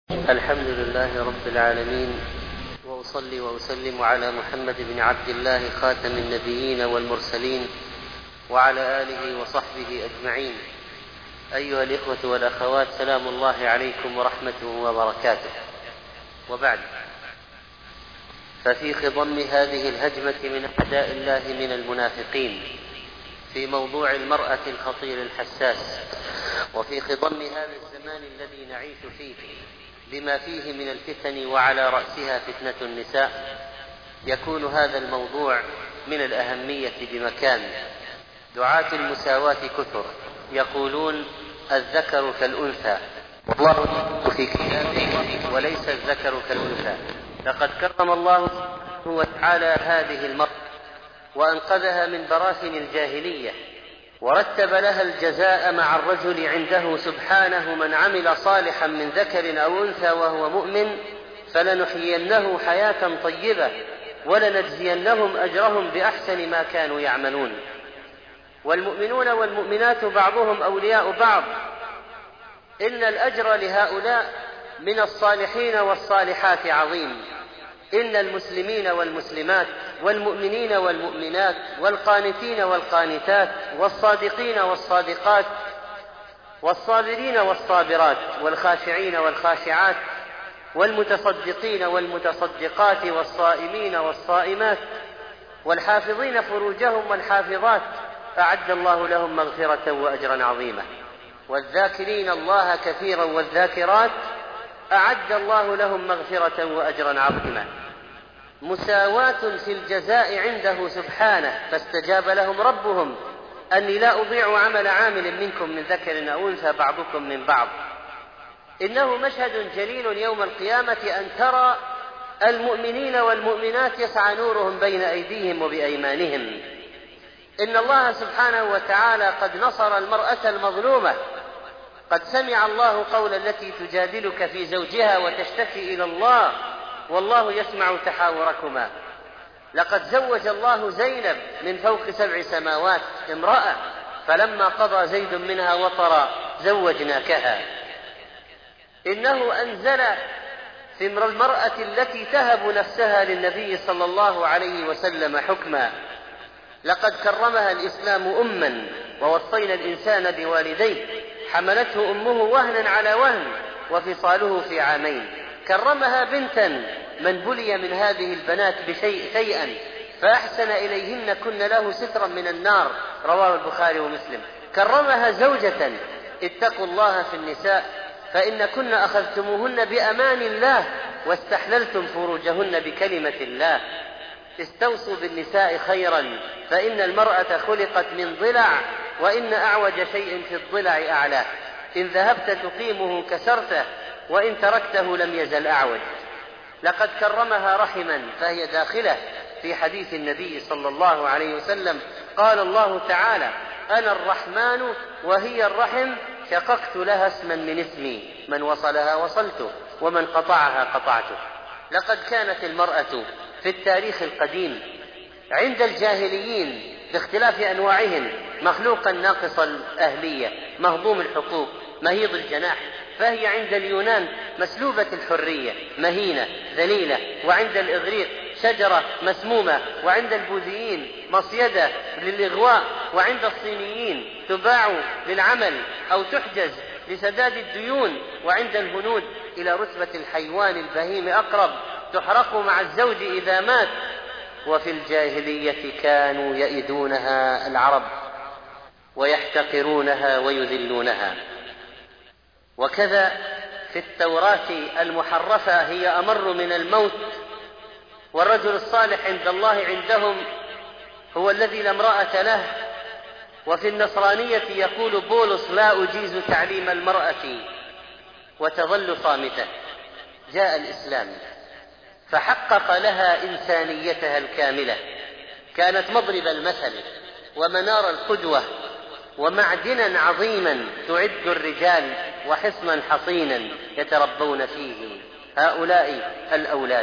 الحمد لله رب العالمين، وأصلي وأسلم على محمد بن عبد الله خاتم النبيين والمرسلين وعلى آله وصحبه أجمعين. أيها الإخوة والأخوات، سلام الله عليكم ورحمته وبركاته. وبعد، ففي خضم هذه الهجمة من أعداء الله من المنافقين في موضوع المرأة الخطير الحساس، وفي خضم هذا الزمان الذي نعيش فيه بما فيه من الفتن وعلى رأسها فتنة النساء، يكون هذا الموضوع من الأهمية بمكان. دعاة المساواة كثر يقولون الذكر كالأنثى، والله يقول في كتابه وليس الذكر كالأنثى. لقد كرم الله سبحانه وتعالى هذه المرأة وأنقذها من براثن الجاهلية، ورتب لها الجزاء مع الرجل عنده سبحانه: من عمل صالحا من ذكر أو أنثى وهو مؤمن فلنحيينه حياة طيبة ولنجزينهم أجرهم بأحسن ما كانوا يعملون. والمؤمنون والمؤمنات بعضهم أولياء بعض، إن الأجر لهؤلاء من الصالحين والصالحات عظيم. إن المسلمين والمسلمات والمؤمنين والمؤمنات والقانتين والقانتات والصادقين والصادقات والصابرين والصابرات والخاشعين والخاشعات والمتصدقين والمتصدقات والصائمين والصائمات والحافظين فروجهم والحافظات أعد الله لهم مغفرة وأجرا عظيما. والذاكرين الله كثيرا والذاكرات أعد الله لهم مغفرة وأجرا عظيما. مساواة في الجزاء عنده سبحانه، فاستجاب لهم ربهم: أني لا أضيع عمل عامل منكم من ذكر أو أنثى بعضكم من بعض. إنه مشهد جليل يوم القيامة أن ترى المؤمنين والمؤمنات يسعى نورهم بين أيديهم وبأيمانهم. إن الله سبحانه وتعالى قد نصر المرأة المظلومة. قد سمع الله قول التي تجادلك في زوجها وتشتكي إلى الله والله يسمع تحاوركما. لقد زوج الله زينب من فوق 7 سماوات امرأة، فلما قضى زيد منها وطرا زوجناكها. إنه أنزل في المرأة التي تهب نفسها للنبي صلى الله عليه وسلم حكما. لقد كرمها الإسلام أما، ووصينا الإنسان بوالديه حملته أمه وهنا على وهن وفصاله في 2 عام. كرمها بنتا، من بلي من هذه البنات شيئا فأحسن إليهن كن له سترا من النار، رواه البخاري ومسلم. كرمها زوجة: اتقوا الله في النساء فإن كن أخذتموهن بأمان الله واستحللتم فروجهن بكلمة الله. استوصوا بالنساء خيرا فإن المرأة خلقت من ضلع، وإن أعوج شيء في الضلع أعلاه. إن ذهبت تقيمه كسرته، وإن تركته لم يزل أعوج. لقد كرمها رحما، فهي داخلة في حديث النبي صلى الله عليه وسلم. قال الله تعالى: أنا الرحمن وهي الرحم، شققت لها اسما من اسمي، من وصلها وصلته ومن قطعها قطعته. لقد كانت المرأة في التاريخ القديم عند الجاهليين باختلاف أنواعهم مخلوقا ناقص الأهلية، مهضوم الحقوق، مهيض الجناح. فهي عند اليونان مسلوبة الحرية، مهينة ذليلة. وعند الإغريق شجرة مسمومة. وعند البوذيين مصيدة للإغواء. وعند الصينيين تباع للعمل أو تحجز لسداد الديون. وعند الهنود إلى رتبة الحيوان البهيم أقرب، تحرق مع الزوج إذا مات. وفي الجاهلية كانوا يئدونها العرب ويحتقرونها ويذلونها. وكذا في التوراة المحرفة هي أمر من الموت. والرجل الصالح عند الله عندهم هو الذي لا امرأة له. وفي النصرانية يقول بولس: لا أجيز تعليم المرأة، وتظل صامتة. جاء الإسلام فحقق لها إنسانيتها الكاملة، كانت مضرب المثل ومنار القدوة ومعدنا عظيما تعد الرجال وحصنا حصينا يتربون فيه هؤلاء الأولاد.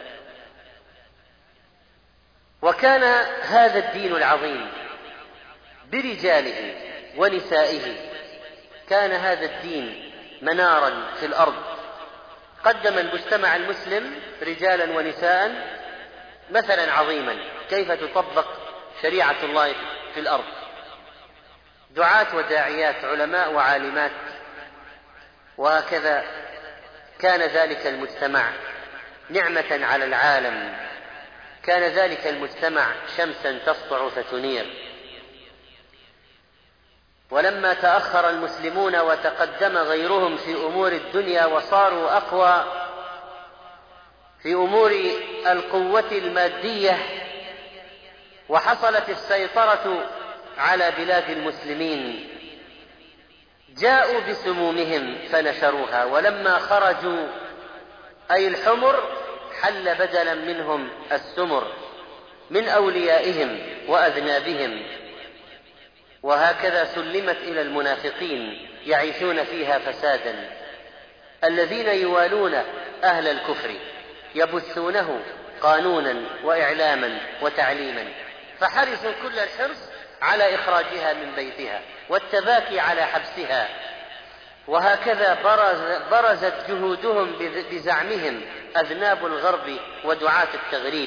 وكان هذا الدين العظيم برجاله ونسائه، كان هذا الدين منارا في الأرض، قدم المجتمع المسلم رجالا ونساء مثلا عظيما كيف تطبق شريعة الله في الأرض، دعاة وداعيات، علماء وعالمات، وهكذا كان ذلك المجتمع نعمة على العالم، كان ذلك المجتمع شمسا تسطع فتنير. ولما تأخر المسلمون وتقدم غيرهم في أمور الدنيا وصاروا أقوى في أمور القوة المادية وحصلت السيطرة على بلاد المسلمين، جاءوا بسمومهم فنشروها، ولما خرجوا أي الحمر حل بدلا منهم السمر من أوليائهم وأذنابهم، وهكذا سلمت إلى المنافقين يعيشون فيها فسادا، الذين يوالون أهل الكفر يبثونه قانونا وإعلاما وتعليما، فحرصوا كل الحرص على إخراجها من بيتها والتباكي على حبسها، وهكذا برزت جهودهم بزعمهم أذناب الغرب ودعاة التغريب،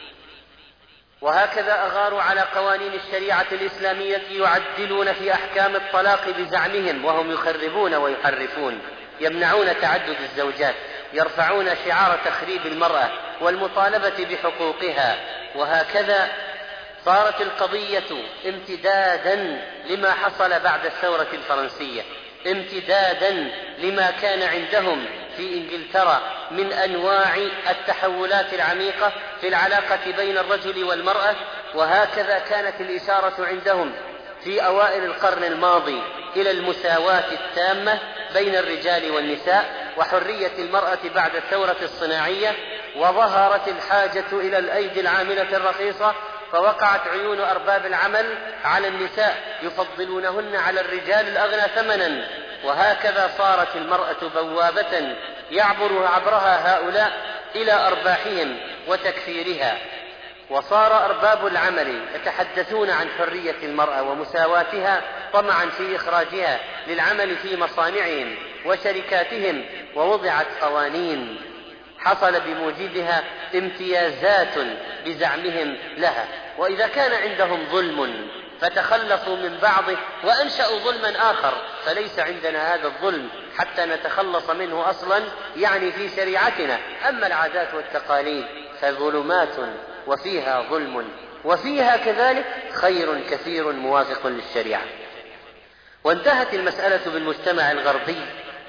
وهكذا أغاروا على قوانين الشريعة الإسلامية يعدلون في أحكام الطلاق بزعمهم، وهم يخربون ويحرفون، يمنعون تعدد الزوجات، يرفعون شعار تخريب المرأة والمطالبة بحقوقها. وهكذا صارت القضية امتدادا لما حصل بعد الثورة الفرنسية، امتدادا لما كان عندهم في إنجلترا من أنواع التحولات العميقة في العلاقة بين الرجل والمرأة. وهكذا كانت الإشارة عندهم في أوائل القرن الماضي إلى المساواة التامة بين الرجال والنساء وحرية المرأة بعد الثورة الصناعية، وظهرت الحاجة إلى الأيدي العاملة الرخيصة، فوقعت عيون أرباب العمل على النساء يفضلونهن على الرجال الأغنى ثمنا، وهكذا صارت المرأة بوابة يعبر عبرها هؤلاء إلى أرباحهم وتكفيرها، وصار أرباب العمل يتحدثون عن حرية المرأة ومساواتها طمعا في إخراجها للعمل في مصانعهم وشركاتهم، ووضعت قوانين حصل بموجبها امتيازات بزعمهم لها. وإذا كان عندهم ظلم فتخلصوا من بعضه وأنشأوا ظلما آخر، فليس عندنا هذا الظلم حتى نتخلص منه أصلا، يعني في شريعتنا. أما العادات والتقاليد فظلمات وفيها ظلم، وفيها كذلك خير كثير موافق للشريعة. وانتهت المسألة بالمجتمع الغربي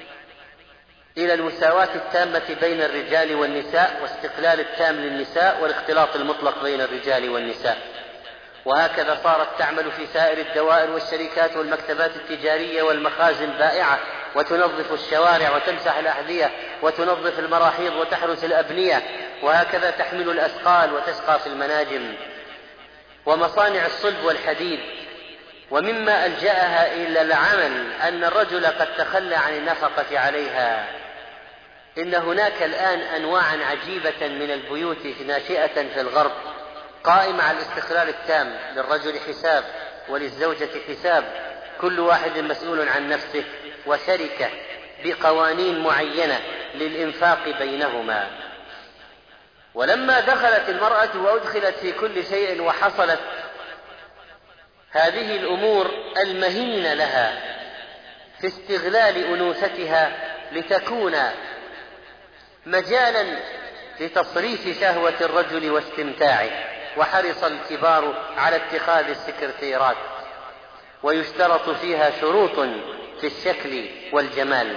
إلى المساواة التامة بين الرجال والنساء، واستقلال التام للنساء، والاختلاط المطلق بين الرجال والنساء. وهكذا صارت تعمل في سائر الدوائر والشركات والمكتبات التجارية والمخازن بائعة، وتنظف الشوارع وتمسح الأحذية وتنظف المراحيض وتحرس الأبنية، وهكذا تحمل الأثقال وتسقى في المناجم ومصانع الصلب والحديد. ومما ألجأها إلى العمل أن الرجل قد تخلى عن النفقة عليها. إن هناك الآن أنواعا عجيبة من البيوت ناشئة في الغرب قائمة على الاستقلال التام، للرجل حساب وللزوجة حساب، كل واحد مسؤول عن نفسه، وشركة بقوانين معينة للإنفاق بينهما. ولما دخلت المرأة وأدخلت في كل شيء وحصلت هذه الأمور المهينة لها في استغلال أنوثتها لتكون مجالا لتصريف شهوة الرجل واستمتاعه، وحرص الكبار على اتخاذ السكرتيرات، ويشترط فيها شروط في الشكل والجمال.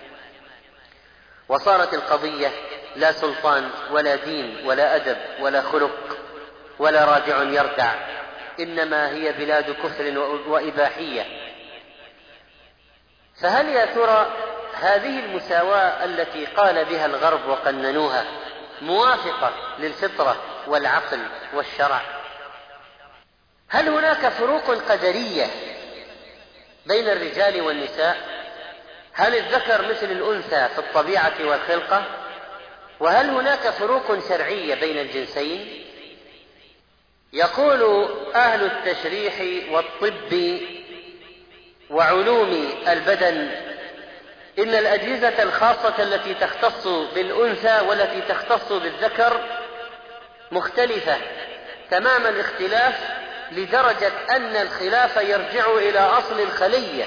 وصارت القضية لا سلطان ولا دين ولا أدب ولا خلق ولا رادع يردع، إنما هي بلاد كفر وإباحية. فهل يا ترى هذه المساواة التي قال بها الغرب وقننوها موافقة للفطرة والعقل والشرع؟ هل هناك فروق قدرية بين الرجال والنساء؟ هل الذكر مثل الأنثى في الطبيعة والخلقة؟ وهل هناك فروق شرعية بين الجنسين؟ يقول أهل التشريح والطب وعلوم البدن إن الأجهزة الخاصة التي تختص بالأنثى والتي تختص بالذكر مختلفة تمام الاختلاف، لدرجة أن الخلاف يرجع إلى أصل الخلية،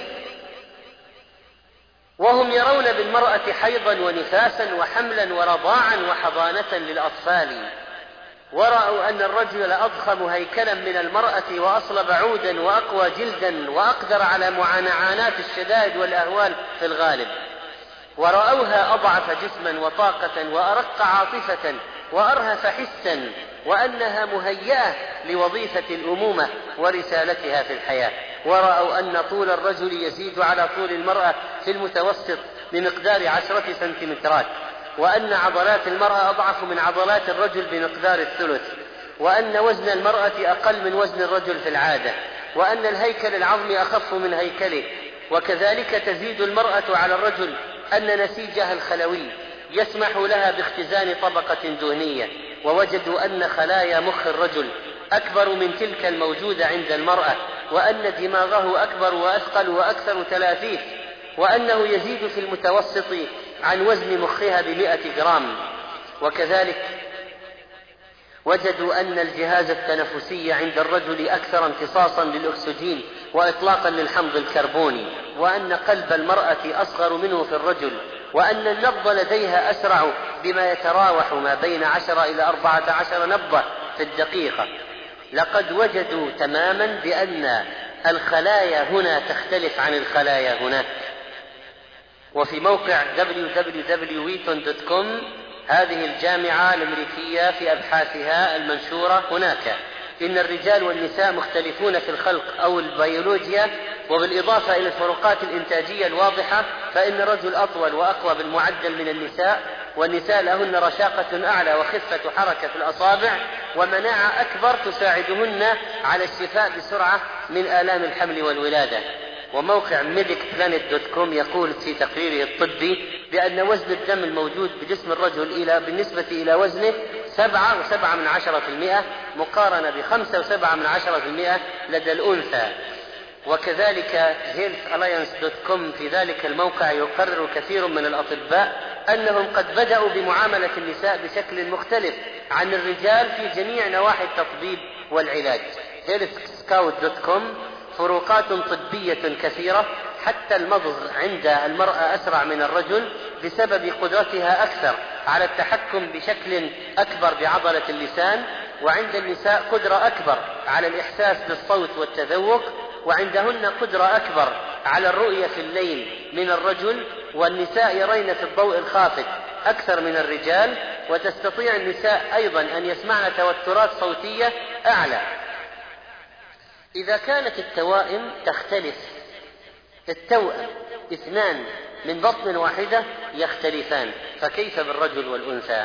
وهم يرون بالمرأة حيضا ونفاسا وحملا ورضاعا وحضانة للأطفال، ورأوا أن الرجل أضخم هيكلا من المرأة وأصلب عودا وأقوى جلدا وأقدر على معاناة الشدائد والأهوال في الغالب، ورأوها أضعف جسما وطاقة وأرق عاطفة وأرهف حسا، وأنها مهيئة لوظيفة الأمومة ورسالتها في الحياة، ورأوا أن طول الرجل يزيد على طول المرأة في المتوسط بمقدار 10 سنتيمترات، وأن عضلات المرأة أضعف من عضلات الرجل بمقدار الثلث، وأن وزن المرأة أقل من وزن الرجل في العادة، وأن الهيكل العظمي أخف من هيكله، وكذلك تزيد المرأة على الرجل أن نسيجها الخلوي يسمح لها باختزان طبقة دهنية، ووجدوا أن خلايا مخ الرجل أكبر من تلك الموجودة عند المرأة، وأن دماغه أكبر وأثقل وأكثر تلافيف، وأنه يزيد في المتوسط عن وزن مخها ب100 جرام. وكذلك وجدوا أن الجهاز التنفسي عند الرجل أكثر امتصاصا للأكسجين وإطلاقا للحمض الكربوني، وأن قلب المرأة أصغر منه في الرجل، وأن النبض لديها أسرع بما يتراوح ما بين 10 إلى 14 نبضة في الدقيقة. لقد وجدوا تماما بأن الخلايا هنا تختلف عن الخلايا هناك. وفي موقع www.wheaton.com هذه الجامعة الأمريكية في أبحاثها المنشورة هناك إن الرجال والنساء مختلفون في الخلق أو البيولوجيا، وبالإضافة إلى الفروقات الإنتاجية الواضحة، فإن الرجل أطول وأقوى بالمعدل من النساء، والنساء لهن رشاقة أعلى وخفة حركة في الأصابع ومناعة أكبر تساعدهن على الشفاء بسرعة من آلام الحمل والولادة. وموقع medicplanet.com يقول في تقريره الطبي بأن وزن الدم الموجود بجسم الرجل بالنسبة إلى وزنه 7.7% مقارنة ب5.7% لدى الأنثى. وكذلك healthalliance.com في ذلك الموقع يقرر كثير من الأطباء أنهم قد بدأوا بمعاملة النساء بشكل مختلف عن الرجال في جميع نواحي التطبيب والعلاج. healthscout.com فروقات طبية كثيرة، حتى المضغ عند المرأة أسرع من الرجل بسبب قدرتها أكثر على التحكم بشكل أكبر بعضلة اللسان، وعند النساء قدرة أكبر على الإحساس بالصوت والتذوق، وعندهن قدرة أكبر على الرؤية في الليل من الرجل، والنساء يرين في الضوء الخافت أكثر من الرجال، وتستطيع النساء أيضا أن يسمعن توترات صوتية أعلى. إذا كانت التوائم تختلف، التوأم 2 من بطن واحدة يختلفان، فكيف بالرجل والأنثى؟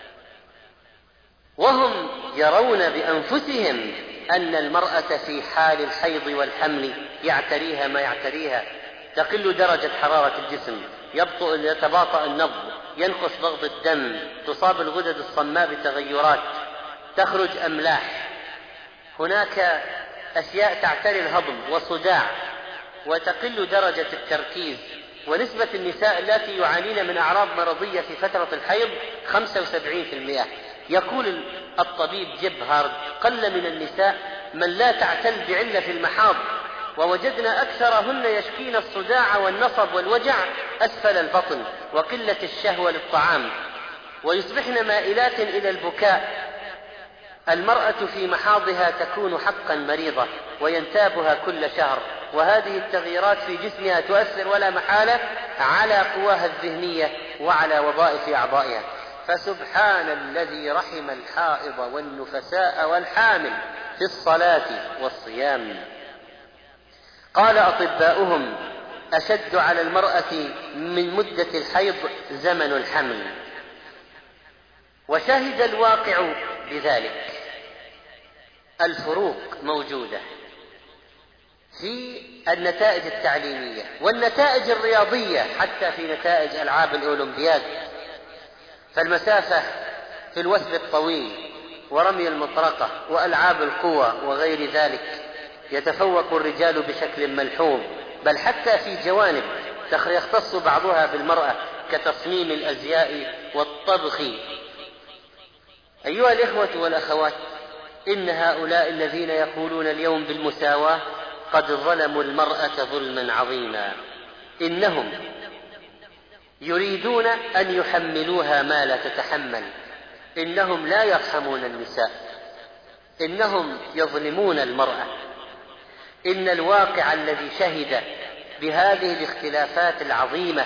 وهم يرون بأنفسهم أن المرأة في حال الحيض والحمل يعتريها ما يعتريها، تقل درجة حرارة الجسم، يتباطأ النبض، ينقص ضغط الدم، تصاب الغدد الصماء بتغيرات، تخرج أملاح، هناك أشياء تعتري الهضم وصداع، وتقل درجة التركيز. ونسبة النساء التي يعانين من أعراض مرضية في فترة الحيض 75%. يقول الطبيب جيبهارد: قل من النساء من لا تعتل بعلة المحاض، ووجدنا أكثرهن يشكين الصداع والنصب والوجع أسفل البطن وقلة الشهوة للطعام، ويصبحن مائلات إلى البكاء. المرأة في محاضها تكون حقا مريضة وينتابها كل شهر، وهذه التغييرات في جسمها تؤثر ولا محالة على قواها الذهنية وعلى وظائف أعضائها. فسبحان الذي رحم الحائض والنفساء والحامل في الصلاة والصيام. قال أطباؤهم: أشد على المرأة من مدة الحيض زمن الحمل. وشهد الواقع بذلك. الفروق موجودة في النتائج التعليمية والنتائج الرياضية، حتى في نتائج ألعاب الأولمبياد، فالمسافة في الوثب الطويل ورمي المطرقة وألعاب القوى وغير ذلك يتفوق الرجال بشكل ملحوظ، بل حتى في جوانب يختص بعضها بالمرأة كتصميم الأزياء والطبخ. أيها الإخوة والأخوات، إن هؤلاء الذين يقولون اليوم بالمساواة قد ظلموا المرأة ظلما عظيما. إنهم يريدون أن يحملوها ما لا تتحمل، إنهم لا يرحمون النساء، إنهم يظلمون المرأة. إن الواقع الذي شهد بهذه الاختلافات العظيمة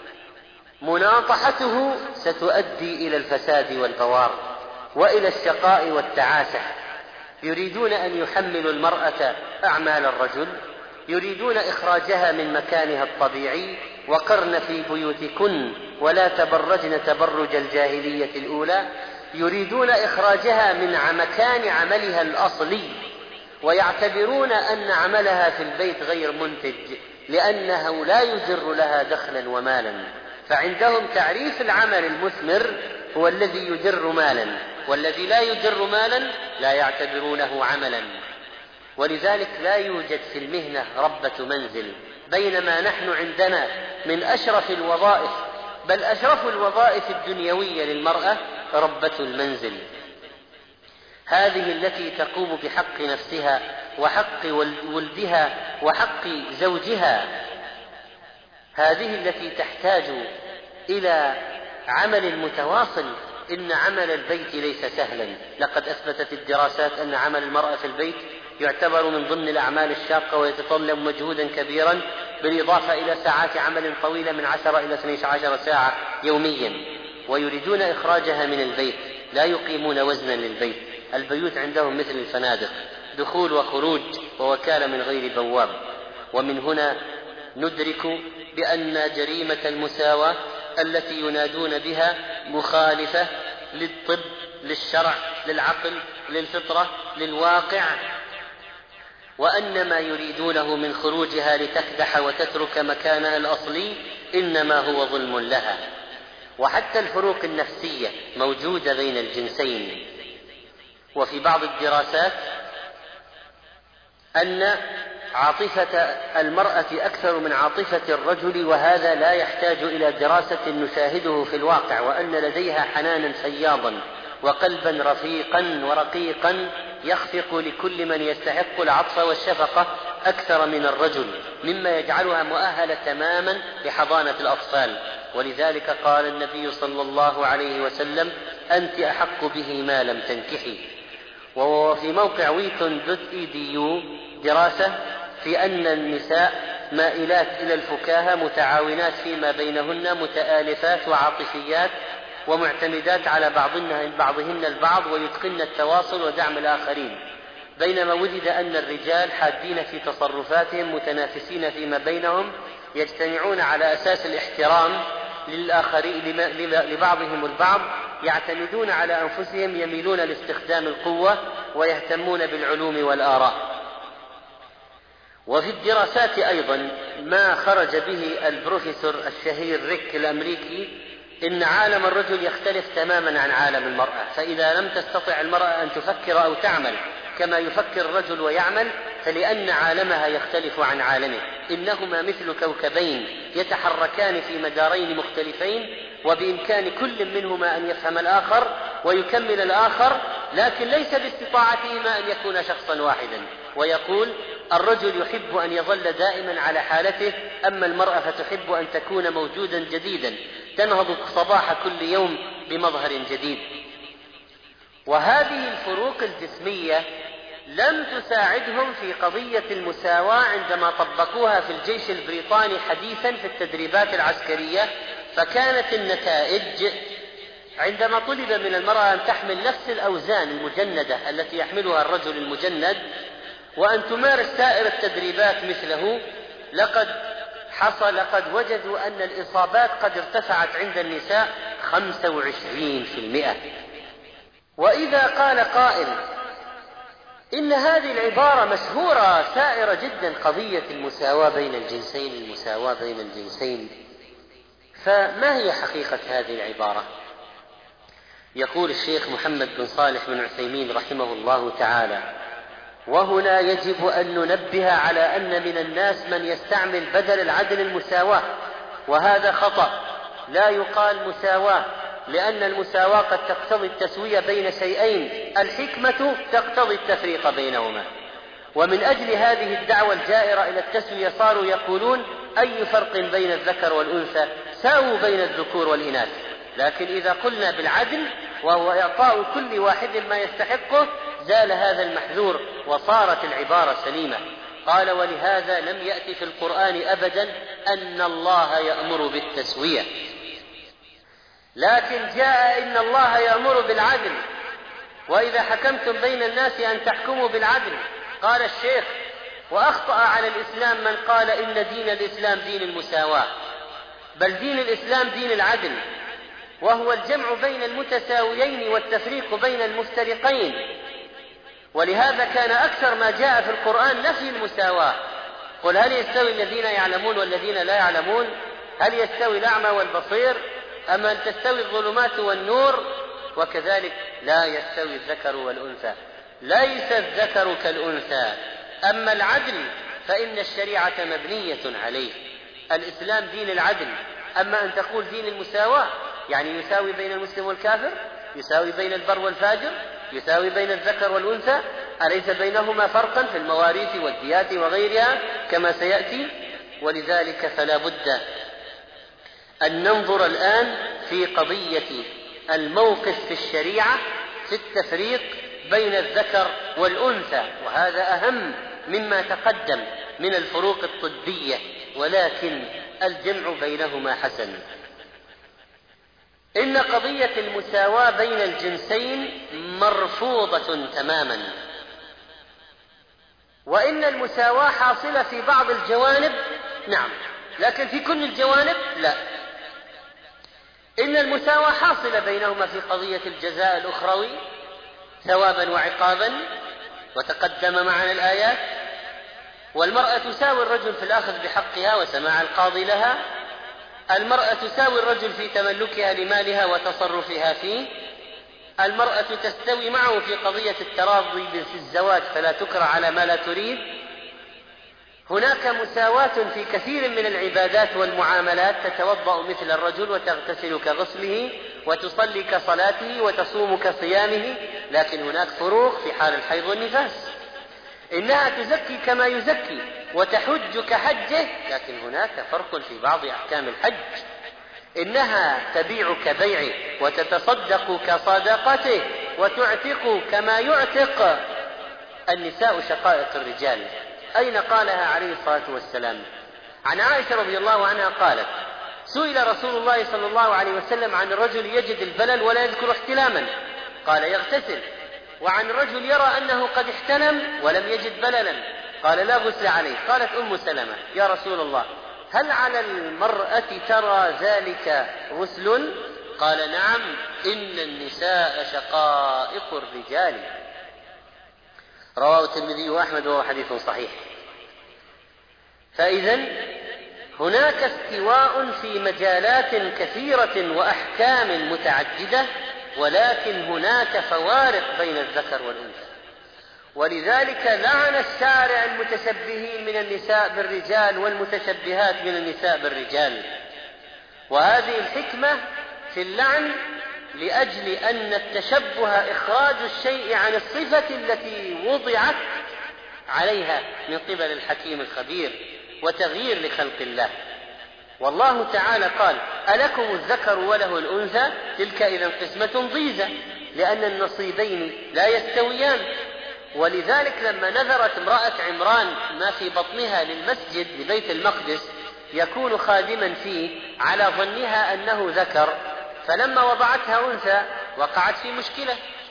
مناطحته ستؤدي إلى الفساد والبوار وإلى الشقاء والتعاسة. يريدون أن يحملوا المرأة أعمال الرجل، يريدون إخراجها من مكانها الطبيعي، وقرن في بيوتكن ولا تبرجن تبرج الجاهلية الأولى. يريدون إخراجها من مكان عملها الأصلي، ويعتبرون أن عملها في البيت غير منتج لأنه لا يجر لها دخلا ومالا. فعندهم تعريف العمل المثمر هو الذي يجر مالا، والذي لا يجر مالا لا يعتبرونه عملا. ولذلك لا يوجد في المهنة ربة منزل، بينما نحن عندنا من أشرف الوظائف، بل أشرف الوظائف الدنيوية للمرأة ربة المنزل، هذه التي تقوم بحق نفسها وحق ولدها وحق زوجها، هذه التي تحتاج إلى عمل متواصل. إن عمل البيت ليس سهلا، لقد أثبتت الدراسات أن عمل المرأة في البيت يعتبر من ضمن الأعمال الشاقة ويتطلب مجهودا كبيرا، بالإضافة إلى ساعات عمل طويلة من 10 إلى 12 ساعة يوميا. ويريدون إخراجها من البيت، لا يقيمون وزنا للبيت. البيوت عندهم مثل الفنادق، دخول وخروج ووكالة من غير بواب. ومن هنا ندرك بأن جريمة المساواة التي ينادون بها مخالفة للطب، للشرع، للعقل، للفطرة، للواقع، وأن ما يريدونه من خروجها لتكدح وتترك مكانها الأصلي إنما هو ظلم لها. وحتى الفروق النفسية موجودة بين الجنسين. وفي بعض الدراسات أن عاطفة المرأة أكثر من عاطفة الرجل، وهذا لا يحتاج إلى دراسة نشاهده في الواقع، وأن لديها حنانا فياضا وقلبا رفيقا ورقيقا يخفق لكل من يستحق العطف والشفقة أكثر من الرجل، مما يجعلها مؤهلة تماما لحضانة الأطفال. ولذلك قال النبي صلى الله عليه وسلم: أنت أحق به ما لم تنكحي. وفي موقع wheaton.edu دراسة في أن النساء مائلات إلى الفكاهة، متعاونات فيما بينهن، متآلفات وعاطفيات، ومعتمدات على بعضهن البعض، ويتقن التواصل ودعم الآخرين. بينما وجد أن الرجال حادين في تصرفاتهم، متنافسين فيما بينهم، يجتمعون على أساس الاحترام للآخرين لبعضهم البعض، يعتمدون على أنفسهم، يميلون لاستخدام القوة، ويهتمون بالعلوم والآراء. وفي الدراسات أيضا ما خرج به البروفيسور الشهير ريك الأمريكي، إن عالم الرجل يختلف تماما عن عالم المرأة. فإذا لم تستطع المرأة أن تفكر أو تعمل كما يفكر الرجل ويعمل، فلأن عالمها يختلف عن عالمه. إنهما مثل كوكبين يتحركان في مدارين مختلفين، وبإمكان كل منهما أن يفهم الآخر ويكمل الآخر، لكن ليس باستطاعتهما أن يكون شخصا واحدا. ويقول: الرجل يحب أن يظل دائما على حالته، أما المرأة فتحب أن تكون موجودا جديدا، تنهض صباح كل يوم بمظهر جديد. وهذه الفروق الجسمية لم تساعدهم في قضية المساواة عندما طبقوها في الجيش البريطاني حديثا في التدريبات العسكرية. فكانت النتائج عندما طلب من المرأة أن تحمل نفس الأوزان المجندة التي يحملها الرجل المجند، وأن تمارس سائر التدريبات مثله، لقد وجدوا أن الإصابات قد ارتفعت عند النساء 25%. وإذا قال قائل إن هذه العبارة مشهورة سائرة جدا، قضية المساواة بين الجنسين، المساواة بين الجنسين، فما هي حقيقة هذه العبارة؟ يقول الشيخ محمد بن صالح بن عثيمين رحمه الله تعالى: وهنا يجب أن ننبه على أن من الناس من يستعمل بدل العدل المساواة، وهذا خطأ. لا يقال مساواة، لأن المساواة قد تقتضي التسوية بين شيئين، الحكمة تقتضي التفريق بينهما. ومن أجل هذه الدعوة الجائرة إلى التسوية صاروا يقولون أي فرق بين الذكر والأنثى، ساووا بين الذكور والإناث. لكن إذا قلنا بالعدل وهو إعطاء كل واحد ما يستحقه زال هذا المحذور وصارت العبارة سليمة. قال: ولهذا لم يأتي في القرآن أبدا أن الله يأمر بالتسوية، لكن جاء إن الله يأمر بالعدل، وإذا حكمتم بين الناس أن تحكموا بالعدل. قال الشيخ: وأخطأ على الإسلام من قال إن دين الإسلام دين المساواة، بل دين الإسلام دين العدل، وهو الجمع بين المتساويين والتفريق بين المفترقين. ولهذا كان أكثر ما جاء في القرآن نفي المساواة. قل هل يستوي الذين يعلمون والذين لا يعلمون؟ هل يستوي الأعمى والبصير؟ أم أن تستوي الظلمات والنور؟ وكذلك لا يستوي الذكر والأنثى، ليس الذكر كالأنثى. أما العدل فإن الشريعة مبنية عليه، الإسلام دين العدل. أما أن تقول دين المساواة يعني يساوي بين المسلم والكافر، يساوي بين البر والفاجر، يساوي بين الذكر والأنثى، أليس بينهما فرقا في المواريث والديات وغيرها كما سيأتي؟ ولذلك فلا بد أن ننظر الآن في قضية الموقف في الشريعة في التفريق بين الذكر والأنثى، وهذا أهم مما تقدم من الفروق الطبية، ولكن الجمع بينهما حسن. إن قضية المساواة بين الجنسين مرفوضة تماما، وإن المساواة حاصلة في بعض الجوانب نعم، لكن في كل الجوانب لا. إن المساواة حاصلة بينهما في قضية الجزاء الأخروي ثوابا وعقابا، وتقدم معنا الآيات. والمرأة تساوي الرجل في الأخذ بحقها وسماع القاضي لها، المرأة تساوي الرجل في تملكها لمالها وتصرفها فيه، المرأة تستوي معه في قضية التراضي في الزواج فلا تكره على ما لا تريد. هناك مساواة في كثير من العبادات والمعاملات، تتوضأ مثل الرجل وتغتسل كغسله وتصلي كصلاته وتصوم كصيامه، لكن هناك فروق في حال الحيض والنفاس. إنها تزكي كما يزكي وتحج كحجه، لكن هناك فرق في بعض أحكام الحج. إنها تبيع كبيعه وتتصدق كصدقته وتعتق كما يعتق. النساء شقائق الرجال. أين قالها عليه الصلاة والسلام؟ عن عائشة رضي الله عنها قالت: سئل رسول الله صلى الله عليه وسلم عن الرجل يجد البلل ولا يذكر احتلاما، قال: يغتسل. وعن الرجل يرى أنه قد احتلم ولم يجد بللا، قال: لا غسل عليه. قالت أم سلمة: يا رسول الله، هل على المرأة ترى ذلك غسل؟ قال: نعم، إن النساء شقائق الرجال. رواه الترمذي وأحمد وهو حديث صحيح. فإذن هناك استواء في مجالات كثيرة وأحكام متعددة، ولكن هناك فوارق بين الذكر والأنثى. ولذلك لعن الشارع المتشبهين من النساء بالرجال والمتشبهات من النساء بالرجال. وهذه الحكمة في اللعن لأجل أن التشبه إخراج الشيء عن الصفة التي وضعت عليها من قبل الحكيم الخبير، وتغيير لخلق الله. والله تعالى قال: ألكم الذكر وله الأنثى؟ تلك إذا قسمة ضيزى، لأن النصيبين لا يستويان. ولذلك لما نذرت امرأة عمران ما في بطنها للمسجد لبيت المقدس يكون خادما فيه على ظنها أنه ذكر، فلما وضعتها أنثى وقعت في مشكلة.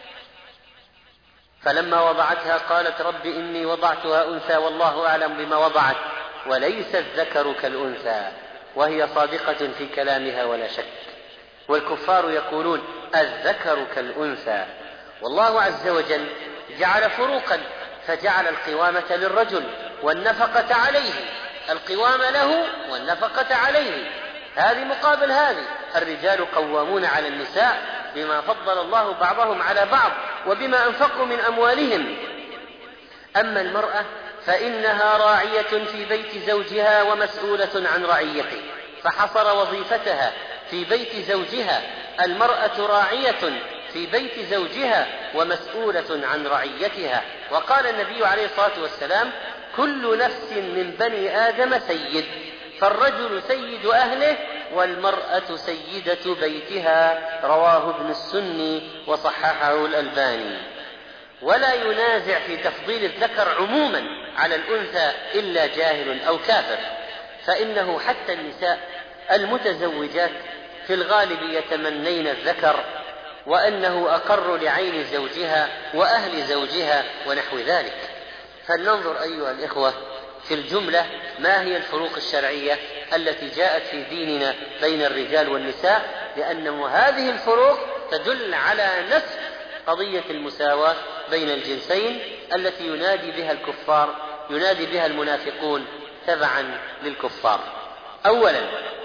فلما وضعتها قالت: رب إني وضعتها أنثى والله أعلم بما وضعت وليس الذكر كالأنثى، وهي صادقة في كلامها ولا شك. والكفار يقولون الذكر كالأنثى. والله عز وجل جعل فروقا، فجعل القوامة للرجل والنفقة عليه، القوامة له والنفقة عليه، هذه مقابل هذه. الرجال قوامون على النساء بما فضل الله بعضهم على بعض وبما أنفقوا من أموالهم. أما المرأة فإنها راعية في بيت زوجها ومسؤولة عن رعيته، فحصر وظيفتها في بيت زوجها. المرأة راعية في بيت زوجها ومسؤولة عن رعيتها. وقال النبي عليه الصلاة والسلام: كل نفس من بني آدم سيد، فالرجل سيد أهله والمرأة سيدة بيتها. رواه ابن السني وصححه الألباني. ولا ينازع في تفضيل الذكر عموما على الأنثى إلا جاهل أو كافر، فإنه حتى النساء المتزوجات في الغالب يتمنين الذكر، وأنه أقر لعين زوجها وأهل زوجها ونحو ذلك. فلننظر أيها الإخوة في الجملة ما هي الفروق الشرعية التي جاءت في ديننا بين الرجال والنساء، لأن هذه الفروق تدل على نفس قضية المساواة بين الجنسين التي ينادي بها المنافقون تبعا للكفار. أولا،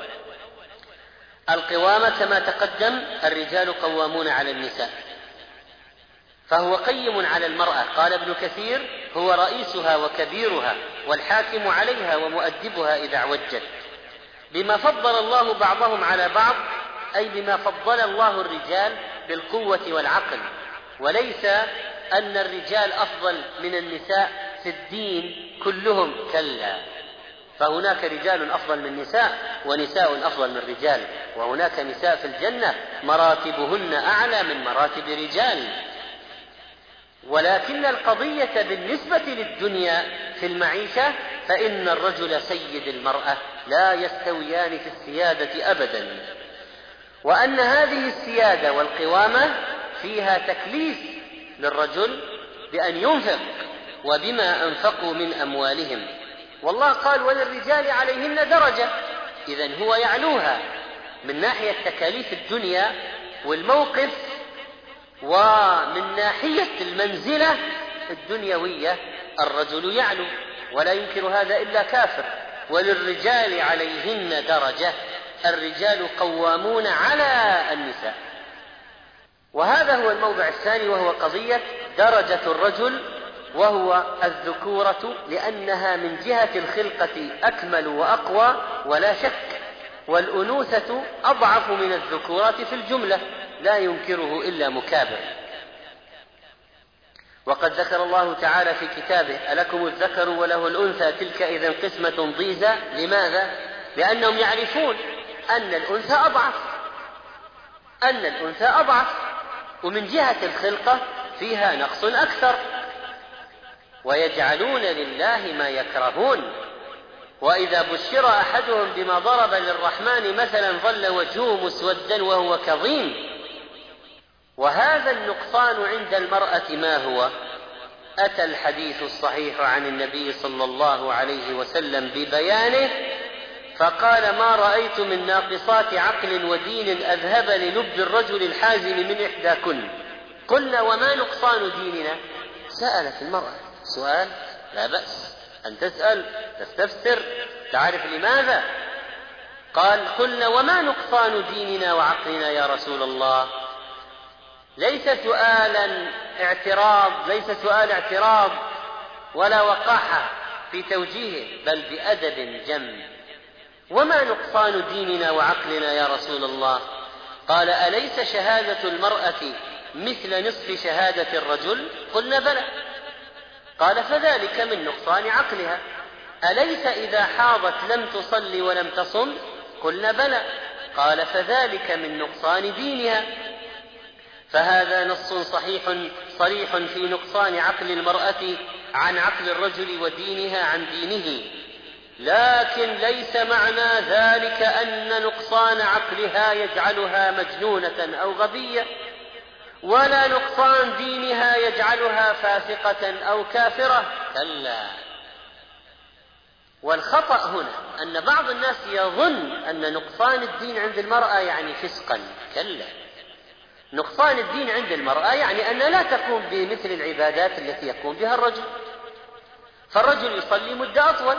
القوامة كما تقدم، الرجال قوامون على النساء، فهو قيم على المرأة. قال ابن كثير: هو رئيسها وكبيرها والحاكم عليها ومؤدبها إذا اعوجت، بما فضل الله بعضهم على بعض، أي بما فضل الله الرجال بالقوة والعقل، وليس أن الرجال أفضل من النساء في الدين كلهم، كلا، فهناك رجال أفضل من نساء ونساء أفضل من رجال، وهناك نساء في الجنة مراتبهن أعلى من مراتب رجال. ولكن القضية بالنسبة للدنيا في المعيشة فإن الرجل سيد المرأة، لا يستويان في السيادة أبدا، وأن هذه السيادة والقوامة فيها تكليف للرجل بأن ينفق وبما أنفقوا من أموالهم. والله قال: وللرجال عليهن درجة، إذن هو يعلوها من ناحية تكاليف الدنيا والموقف، ومن ناحية المنزلة الدنيوية الرجل يعلو، ولا ينكر هذا إلا كافر. وللرجال عليهن درجة، الرجال قوامون على النساء. وهذا هو الموضع الثاني، وهو قضية درجة الرجل، وهو الذكورة، لأنها من جهة الخلقة أكمل وأقوى ولا شك، والأنوثة أضعف من الذكورات في الجملة، لا ينكره إلا مكابر. وقد ذكر الله تعالى في كتابه: ألكم الذكر وله الأنثى تلك إذا قسمة ضيزى. لماذا؟ لأنهم يعرفون أن الأنثى أضعف، ومن جهة الخلقة فيها نقص أكثر، ويجعلون لله ما يكرهون. وإذا بشر أحدهم بما ضرب للرحمن مثلا ظل وجهه مسودا وهو كظيم. وهذا النقصان عند المرأة ما هو؟ أتى الحديث الصحيح عن النبي صلى الله عليه وسلم ببيانه، فقال: ما رأيت من ناقصات عقل ودين أذهب للب الرجل الحازم من إحداكن. قلنا: وما نقصان ديننا؟ سألت المرأة سؤال لا بأس أن تسأل، تستفسر، تعرف لماذا. قلنا: وما نقصان ديننا وعقلنا يا رسول الله؟ ليس سؤال اعتراض ولا وقاحة في توجيهه، بل بأدب جم. وما نقصان ديننا وعقلنا يا رسول الله؟ قال: أليس شهادة المرأة مثل نصف شهادة الرجل؟ قلنا: بلى. قال: فذلك من نقصان عقلها. أليس إذا حاضت لم تصلي ولم تصم؟ قلنا: بلى. قال: فذلك من نقصان دينها. فهذا نص صريح في نقصان عقل المرأة عن عقل الرجل ودينها عن دينه، لكن ليس معنى ذلك أن نقصان عقلها يجعلها مجنونة أو غبية، ولا نقصان دينها يجعلها فاسقة أو كافرة، كلا. والخطأ هنا أن بعض الناس يظن أن نقصان الدين عند المرأة يعني فسقا، كلا. نقصان الدين عند المرأة يعني أن لا تقوم بمثل العبادات التي يقوم بها الرجل. فالرجل يصلي مدة أطول،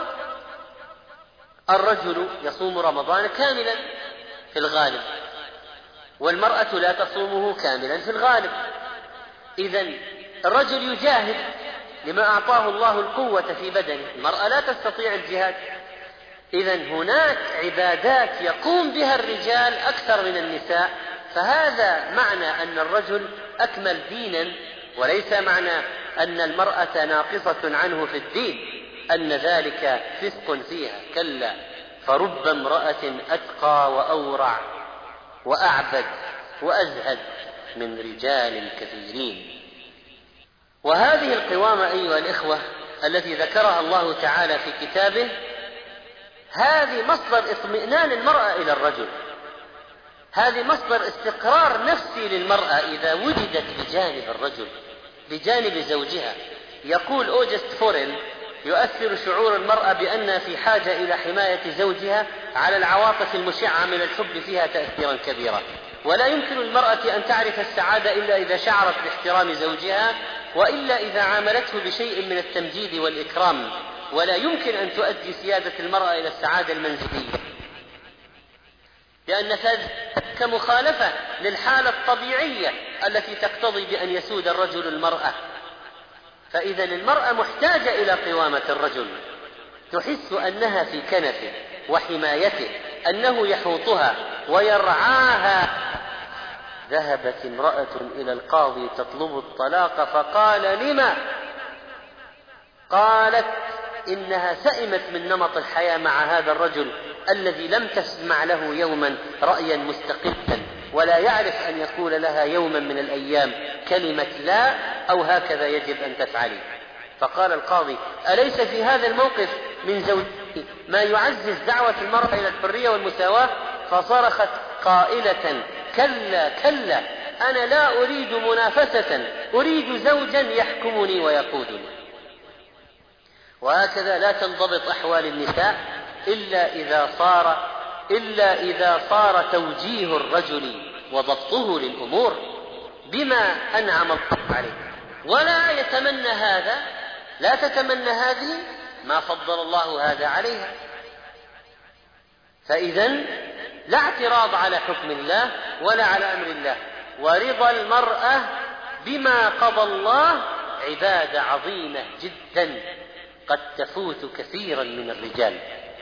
الرجل يصوم رمضان كاملا في الغالب، والمرأة لا تصومه كاملا في الغالب. إذن الرجل يجاهد لما أعطاه الله القوة في بدنه. المرأة لا تستطيع الجهاد. إذن هناك عبادات يقوم بها الرجال أكثر من النساء، فهذا معنى أن الرجل أكمل دينا، وليس معنى أن المرأة ناقصة عنه في الدين أن ذلك فسق فيها، كلا، فرب امرأة أتقى وأورع وأعبد وأزهد من رجال كثيرين. وهذه القوامة أيها الإخوة التي ذكرها الله تعالى في كتابه، هذه مصدر اطمئنان المرأة إلى الرجل، هذه مصدر استقرار نفسي للمرأة إذا وجدت بجانب الرجل، بجانب زوجها. يقول أوجست فوريل: يؤثر شعور المرأة بأنها في حاجة إلى حماية زوجها على العواطف المشعة من الحب فيها تأثيرا كبيرا، ولا يمكن المرأة أن تعرف السعادة إلا إذا شعرت باحترام زوجها، وإلا إذا عاملته بشيء من التمجيد والإكرام، ولا يمكن أن تؤدي سيادة المرأة إلى السعادة المنزلية، لأن ذلك مخالفة للحالة الطبيعية التي تقتضي بأن يسود الرجل المرأة. فإذا المرأة محتاجة إلى قوامة الرجل، تحس أنها في كنفه وحمايته، أنه يحوطها ويرعاها. ذهبت امرأة إلى القاضي تطلب الطلاق، فقال: لما؟ قالت: إنها سئمت من نمط الحياة مع هذا الرجل الذي لم تسمع له يوما رأيا مستقلا، ولا يعرف أن يقول لها يوما من الأيام كلمة لا أو هكذا يجب أن تفعلي. فقال القاضي: أليس في هذا الموقف من زوجتي ما يعزز دعوة المرأة إلى الحرية والمساواة؟ فصرخت قائلة: كلا كلا، أنا لا أريد منافسة، أريد زوجا يحكمني ويقودني. وهكذا لا تنضبط أحوال النساء إلا إذا صار توجيه الرجل وضبطه للأمور بما أنعم الله عليه، ولا يتمنى هذا، لا تتمنى هذه ما فضل الله هذا عليها. فإذن لا اعتراض على حكم الله ولا على أمر الله، ورضا المرأة بما قضى الله عبادة عظيمة جدا قد تفوت كثيرا من الرجال.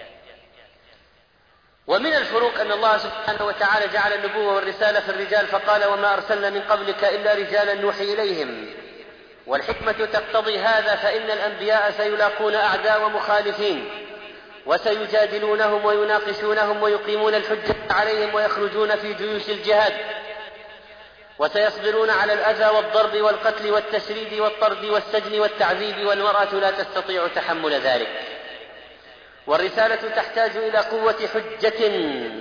ومن الفروق أن الله سبحانه وتعالى جعل النبوة والرسالة في الرجال، فقال: وما أرسلنا من قبلك إلا رجالا نوحي إليهم. والحكمة تقتضي هذا، فإن الأنبياء سيلاقون أعداء ومخالفين، وسيجادلونهم ويناقشونهم ويقيمون الحجة عليهم ويخرجون في جيوش الجهاد، وسيصبرون على الأذى والضرب والقتل والتشريد والطرد والسجن والتعذيب، والمرأة لا تستطيع تحمل ذلك. والرسالة تحتاج إلى قوة حجة،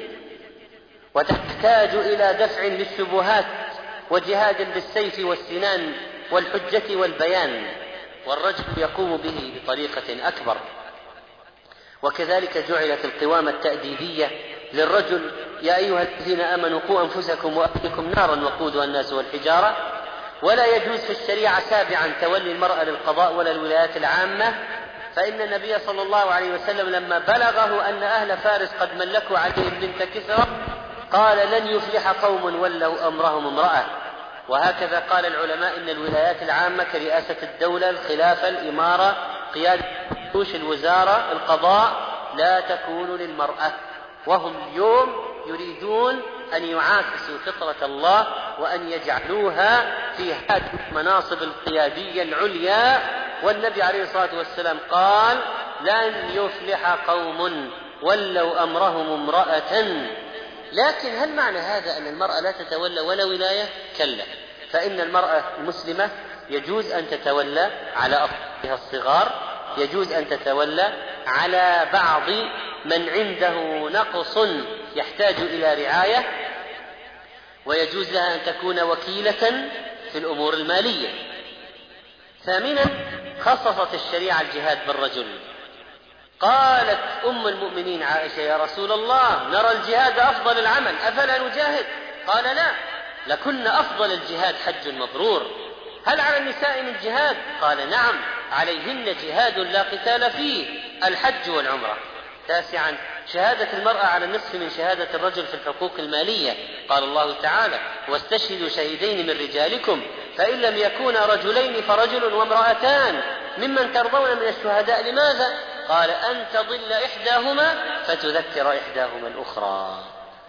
وتحتاج إلى دفع للشبهات، وجهاد بالسيف والسنان والحجة والبيان، والرجل يقوم به بطريقة أكبر. وكذلك جعلت القوامة التأديبية للرجل: يا أيها الذين آمنوا قوا أنفسكم وأهليكم نارا وقودها الناس والحجارة. ولا يجوز في الشريعة سابعا تولي المرأة للقضاء ولا الولايات العامة، فإن النبي صلى الله عليه وسلم لما بلغه أن أهل فارس قد ملكوا عليهم بنت كسرى قال: لن يفلح قوم ولوا أمرهم امرأة. وهكذا قال العلماء: إن الولايات العامة كرئاسة الدولة، الخلافة، الإمارة، قيادة الجيوش، الوزارة، القضاء، لا تكون للمرأة. وهم اليوم يريدون أن يعاكسوا فطرة الله وأن يجعلوها في هذه المناصب القيادية العليا. والنبي عليه الصلاة والسلام قال: لن يفلح قوم ولوا أمرهم امرأة. لكن هل معنى هذا أن المرأة لا تتولى ولا ولاية؟ كلا، فإن المرأة المسلمة يجوز أن تتولى على أطفالها الصغار، يجوز أن تتولى على بعض من عنده نقص يحتاج إلى رعاية، ويجوز لها أن تكون وكيلة في الأمور المالية. ثامنا، خصصت الشريعة الجهاد بالرجل. قالت أم المؤمنين عائشة: يا رسول الله، نرى الجهاد أفضل العمل، أفلا نجاهد؟ قال: لا، لكن أفضل الجهاد حج مبرور. هل على النساء من جهاد؟ قال: نعم، عليهن جهاد لا قتال فيه، الحج والعمرة. تاسعا، شهادة المرأة على النصف من شهادة الرجل في الحقوق المالية. قال الله تعالى: واستشهدوا شهيدين من رجالكم، فإن لم يكونا رجلين فرجل وامرأتان ممن ترضون من الشهداء. لماذا؟ قال أن تضل إحداهما فتذكر إحداهما الأخرى.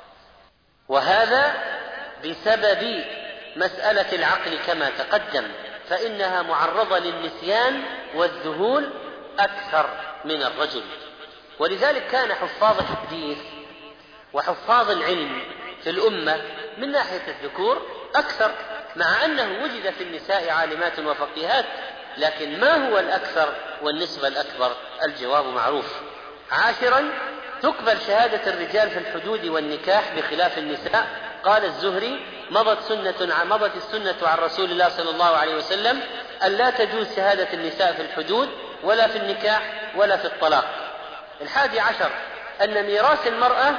وهذا بسبب مسألة العقل كما تقدم، فإنها معرضة للنسيان والذهول أكثر من الرجل. ولذلك كان حفاظ الحديث وحفاظ العلم في الأمة من ناحية الذكور أكثر، مع أنه وجد في النساء عالمات وفقيهات، لكن ما هو الأكثر والنسبة الأكبر؟ الجواب معروف. 10، تقبل شهادة الرجال في الحدود والنكاح بخلاف النساء. قال الزهري: مضت السنة عن رسول الله صلى الله عليه وسلم أن لا تجوز شهادة النساء في الحدود ولا في النكاح ولا في الطلاق. 11، أن ميراث المرأة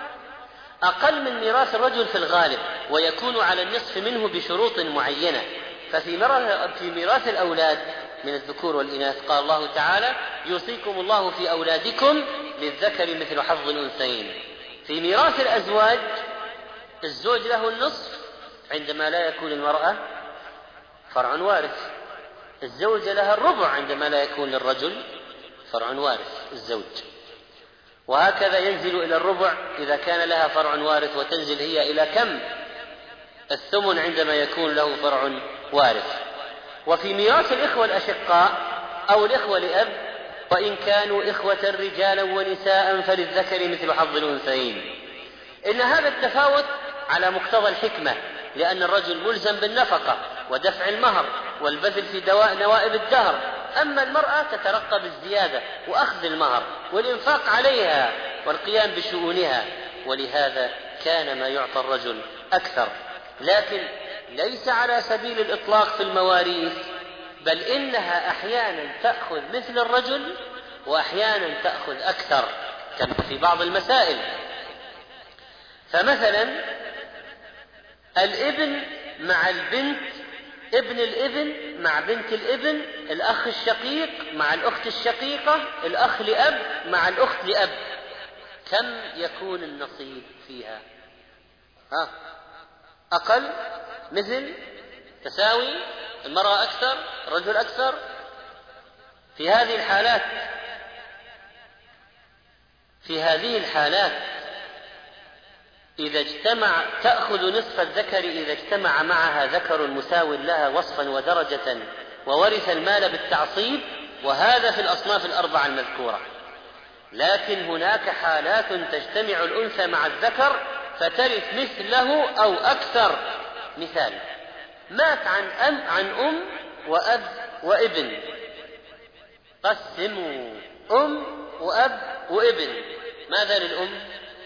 أقل من ميراث الرجل في الغالب، ويكون على النصف منه بشروط معينة. ففي ميراث الأولاد من الذكور والإناث قال الله تعالى: يوصيكم الله في أولادكم للذكر مثل حظ الأنثيين. في ميراث الأزواج الزوج له النصف عندما لا يكون المرأة فرع وارث، الزوجة لها الربع عندما لا يكون للرجل فرع وارث الزوج، وهكذا ينزل إلى الربع إذا كان لها فرع وارث، وتنزل هي إلى كم؟ الثمن عندما يكون له فرع وارث. وفي ميراث الإخوة الأشقاء أو الإخوة لأب، وإن كانوا إخوة رجالا ونساء فللذكر مثل حظ الأنثيين. إن هذا التفاوت على مقتضى الحكمة، لأن الرجل ملزم بالنفقة ودفع المهر والبذل في نوائب الدهر، أما المرأة تترقب الزيادة وأخذ المهر والإنفاق عليها والقيام بشؤونها، ولهذا كان ما يعطى الرجل أكثر. لكن ليس على سبيل الإطلاق في المواريث، بل إنها أحيانا تأخذ مثل الرجل وأحيانا تأخذ أكثر كما في بعض المسائل. فمثلا الابن مع البنت، ابن الابن مع بنت الابن، الأخ الشقيق مع الأخت الشقيقة، الأخ لأب مع الأخت لأب، كم يكون النصيب فيها؟ أقل؟ مثل؟ تساوي؟ المرأة أكثر؟ الرجل أكثر؟ في هذه الحالات إذا اجتمع تأخذ نصف الذكر إذا اجتمع معها ذكر مساو لها وصفا ودرجة وورث المال بالتعصيب، وهذا في الأصناف الأربعة المذكورة. لكن هناك حالات تجتمع الأنثى مع الذكر فترث مثله أو أكثر. مثال: مات عن أم وأب وابن، قسموا أم وأب وابن، ماذا للأم؟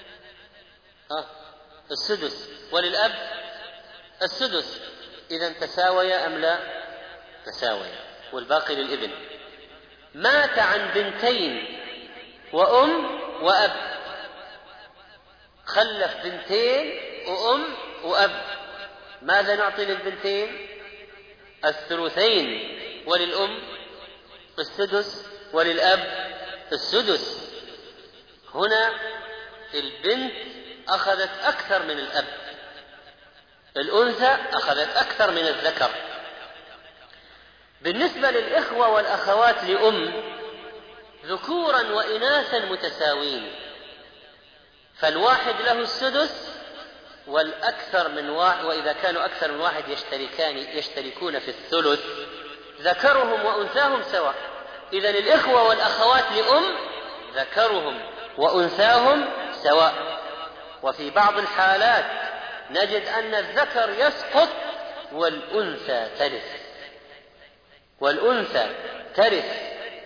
السدس، وللأب السدس. إذن تساويا أم لا؟ تساويا، والباقي للابن. مات عن بنتين وأم وأب، خلف بنتين وأم وأب، ماذا نعطي للبنتين؟ الثلثين، وللأم السدس، وللأب السدس. هنا البنت أخذت أكثر من الأب، الأنثى أخذت أكثر من الذكر. بالنسبة للإخوة والأخوات لأم ذكورا وإناثا متساوين، فالواحد له السدس والأكثر من واحد، وإذا كانوا أكثر من واحد يشتركون في الثلث، ذكرهم وأنثاهم سواء. إذن الإخوة والأخوات لأم ذكرهم وأنثاهم سواء. وفي بعض الحالات نجد أن الذكر يسقط والأنثى ترث،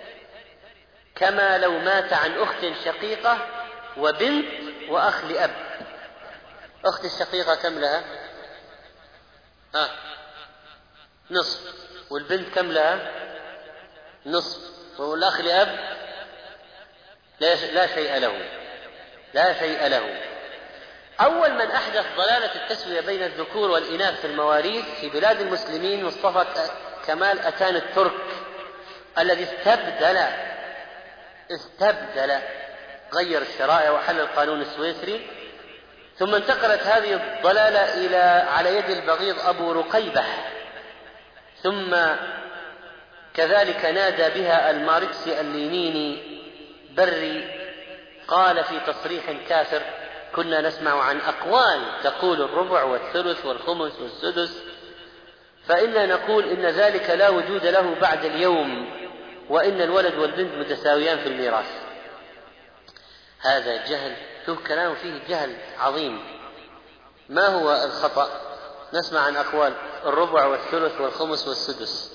كما لو مات عن أخت شقيقة وبنت وأخ لأب. أخت الشقيقة كم لها؟ نصف، والبنت كم لها؟ نصف، والأخ لأب لا شيء له. أول من أحدث ضلالة التسوية بين الذكور والإناث في المواريث في بلاد المسلمين مصطفى كمال أتان الترك، الذي استبدل غير الشرائع وحل القانون السويسري. ثم انتقلت هذه الضلالة على يد البغيض أبو رقيبة، ثم كذلك نادى بها الماركسي اللينيني بري، قال في تصريح كافر: كنا نسمع عن أقوال تقول الربع والثلث والخمس والسدس، فإنا نقول إن ذلك لا وجود له بعد اليوم، وإن الولد والبنت متساويان في الميراث. هذا جهل، شوف كلام فيه جهل عظيم. ما هو الخطأ؟ نسمع عن أقوال الربع والثلث والخمس والسدس.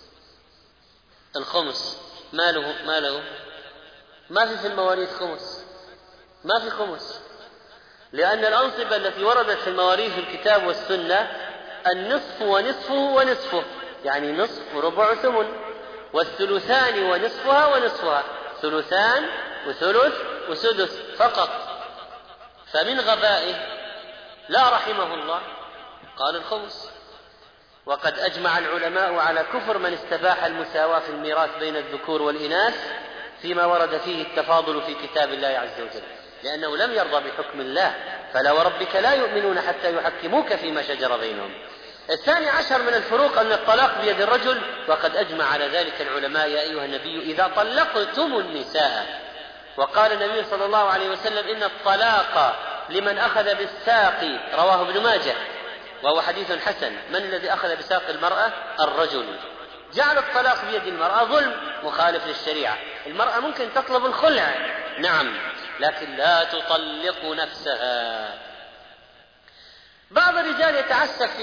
الخمس ما له ما في المواريث خمس، ما في خمس، لأن الأنصبة التي وردت في المواريث في الكتاب والسنة النصف ونصفه ونصفه، يعني نصف وربع وثمن، والثلثان ونصفها ونصفها، ثلثان وثلث وسدس فقط. فمن غبائه لا رحمه الله قال الخمس. وقد أجمع العلماء على كفر من استباح المساواة في الميراث بين الذكور والإناث فيما ورد فيه التفاضل في كتاب الله عز وجل، لأنه لم يرضى بحكم الله. فلا وربك لا يؤمنون حتى يحكموك فيما شجر بينهم. 12 من الفروق أن الطلاق بيد الرجل، وقد أجمع على ذلك العلماء: يا أيها النبي إذا طلقتم النساء. وقال النبي صلى الله عليه وسلم: إن الطلاق لمن أخذ بالساق، رواه ابن ماجه وهو حديث حسن. من الذي أخذ بساق المرأة؟ الرجل. جعل الطلاق بيد المرأة ظلم مخالف للشريعة. المرأة ممكن تطلب الخلع، نعم، لكن لا تطلق نفسها. بعض الرجال يتعسف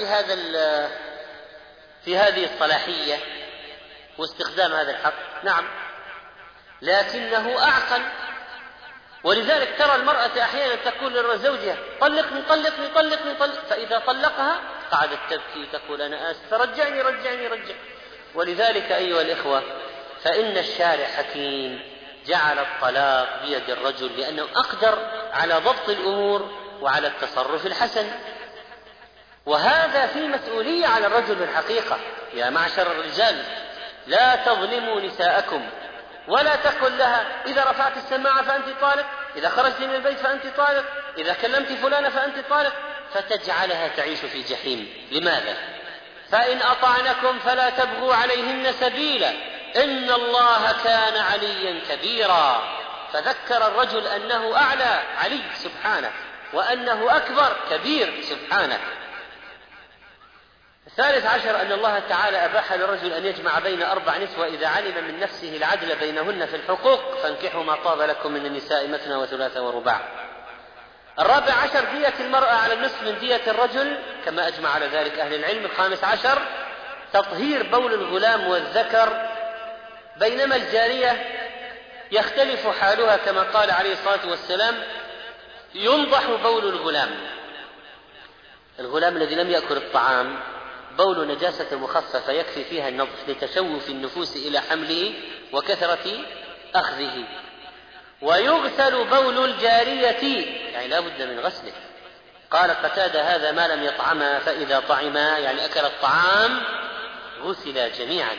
في هذه الصلاحية واستخدام هذا الحق، نعم، لكنه أعقل. ولذلك ترى المرأة أحيانا تقول لزوجها: طلقني طلقني طلقني طلق، فإذا طلقها قعدت تبكي تقول: أنا آسف، رجعني رجعني رجعني. ولذلك أيها الإخوة، فإن الشارع حكيم، جعل الطلاق بيد الرجل لأنه أقدر على ضبط الأمور وعلى التصرف الحسن، وهذا في مسؤولية على الرجل في الحقيقة. يا معشر الرجال، لا تظلموا نساءكم، ولا تقل لها: إذا رفعت السماعة فأنت طالق، إذا خرجت من البيت فأنت طالق، إذا كلمت فلانة فأنت طالق، فتجعلها تعيش في جحيم. لماذا؟ فإن أطعنكم فلا تبغوا عليهن سبيلا، إن الله كان عليا كبيرا. فذكر الرجل أنه أعلى، علي سبحانه، وأنه أكبر، كبير سبحانه. 13 أن الله تعالى أباح للرجل أن يجمع بين 4 نسوة إذا علم من نفسه العدل بينهن في الحقوق، فانكحوا ما طاب لكم من النساء مثنى وثلاث ورباع. 14 دية المرأة على النصف من دية الرجل كما أجمع على ذلك أهل العلم. 15 تطهير بول الغلام والذكر، بينما الجارية يختلف حالها كما قال عليه الصلاة والسلام: ينضح بول الغلام الذي لم يأكل الطعام، بول نجاسة مخففة يكفي فيها النضح لتشوف النفوس إلى حمله وكثرة أخذه. ويغسل بول الجارية، يعني لا بد من غسله. قال قتادة: هذا ما لم يطعما، فإذا طعما يعني أكل الطعام غسل جميعا.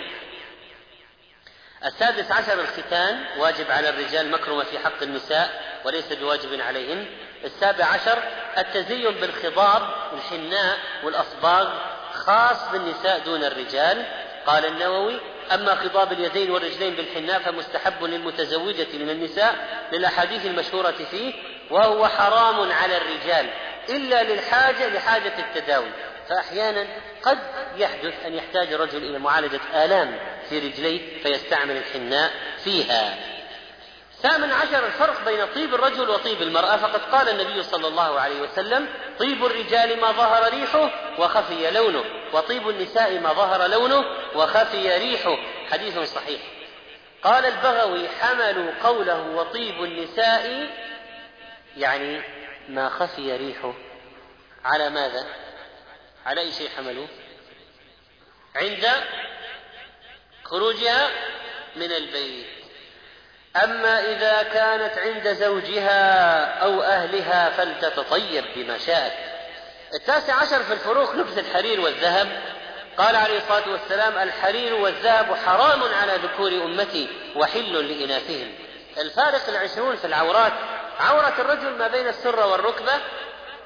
16 الختان، واجب على الرجال، مكرمة في حق النساء وليس بواجب عليهن. 17 التزين بالخضاب والحناء والأصباغ، خاص بالنساء دون الرجال. قال النووي: أما خضاب اليدين والرجلين بالحناء فمستحب للمتزوجة من النساء للأحاديث المشهورة فيه، وهو حرام على الرجال إلا لحاجة التداوي. فأحيانا قد يحدث أن يحتاج الرجل إلى معالجة آلام في رجليه فيستعمل الحناء فيها. 18 الفرق بين طيب الرجل وطيب المرأة، فقد قال النبي صلى الله عليه وسلم: طيب الرجال ما ظهر ريحه وخفي لونه، وطيب النساء ما ظهر لونه وخفي ريحه، حديث صحيح. قال البغوي: حملوا قوله وطيب النساء يعني ما خفي ريحه على ماذا؟ على أي شيء حملوه؟ عند خروجها من البيت. أما إذا كانت عند زوجها أو أهلها فلتتطيب بما شاءت. 19 في الفروق لبس الحرير والذهب. قال عليه الصلاة والسلام: الحرير والذهب حرام على ذكور أمتي وحل لإناثهم. الفارق 20 في العورات. عورة الرجل ما بين السرة والركبة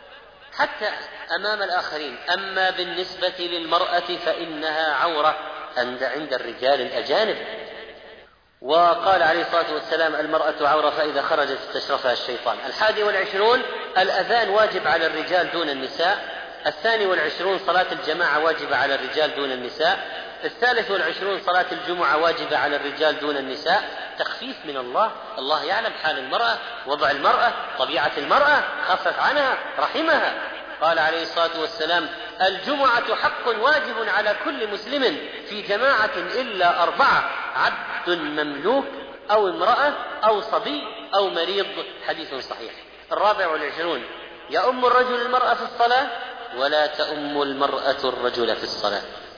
حتى أمام الآخرين، أما بالنسبة للمرأة فإنها عورة عند الرجال الأجانب. وقال عليه الصلاة والسلام: المرأة عورة فإذا خرجت استشرفها الشيطان. 21 الأذان واجب على الرجال دون النساء. 22 صلاة الجماعة واجبة على الرجال دون النساء. 23 صلاة الجمعة واجبة على الرجال دون النساء. تخفيف من الله. الله يعلم حال المرأة، وضع المرأة، طبيعة المرأة، خفف عنها، رحمها. قال عليه الصلاة والسلام: الجمعة حق واجب على كل مسلم في جماعة إلا 4: عبد مملوك أو امرأة أو صبي أو مريض. حديث صحيح. 24 يؤم الرجل المرأة في الصلاة ولا تؤم المرأة الرجل في الصلاة.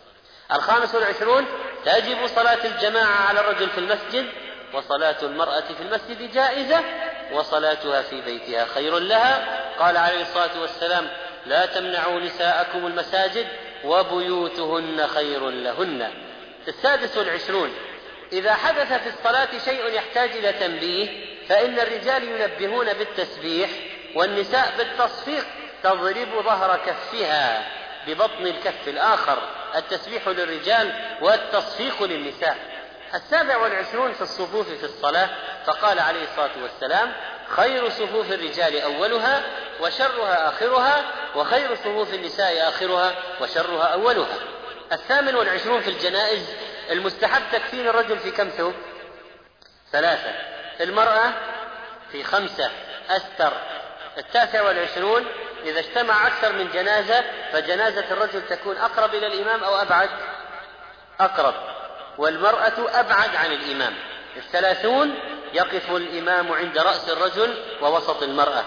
25 تجب صلاة الجماعة على الرجل في المسجد، وصلاة المرأة في المسجد جائزة، وصلاتها في بيتها خير لها. قال عليه الصلاة والسلام: لا تمنعوا نساءكم المساجد وبيوتهن خير لهن. 26 إذا حدث في الصلاة شيء يحتاج إلى تنبيه فإن الرجال ينبهون بالتسبيح والنساء بالتصفيق، تضرب ظهر كفها ببطن الكف الآخر. التسبيح للرجال والتصفيق للنساء. 27 في الصفوف في الصلاة، فقال عليه الصلاة والسلام: خير صفوف الرجال أولها وشرها آخرها، وخير صفوف النساء آخرها وشرها أولها. 28 في الجنائز، المستحب تكفين الرجل في كم ثوب؟ 3. المرأة في 5 أستر. 29 إذا اجتمع أكثر من جنازة فجنازة الرجل تكون أقرب إلى الإمام أو أبعد؟ أقرب، والمرأة أبعد عن الإمام. 30 يقف الإمام عند رأس الرجل ووسط المرأة.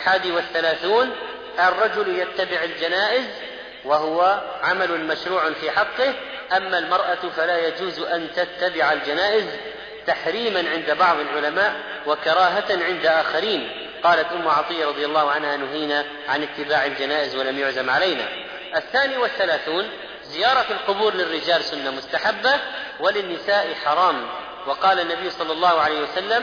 31 الرجل يتبع الجنائز وهو عمل مشروع في حقه، أما المرأة فلا يجوز أن تتبع الجنائز، تحريما عند بعض العلماء وكراهة عند آخرين. قالت أم عطية رضي الله عنها: نهينا عن اتباع الجنائز ولم يعزم علينا. 32 زيارة القبور للرجال سنة مستحبة وللنساء حرام. وقال النبي صلى الله عليه وسلم: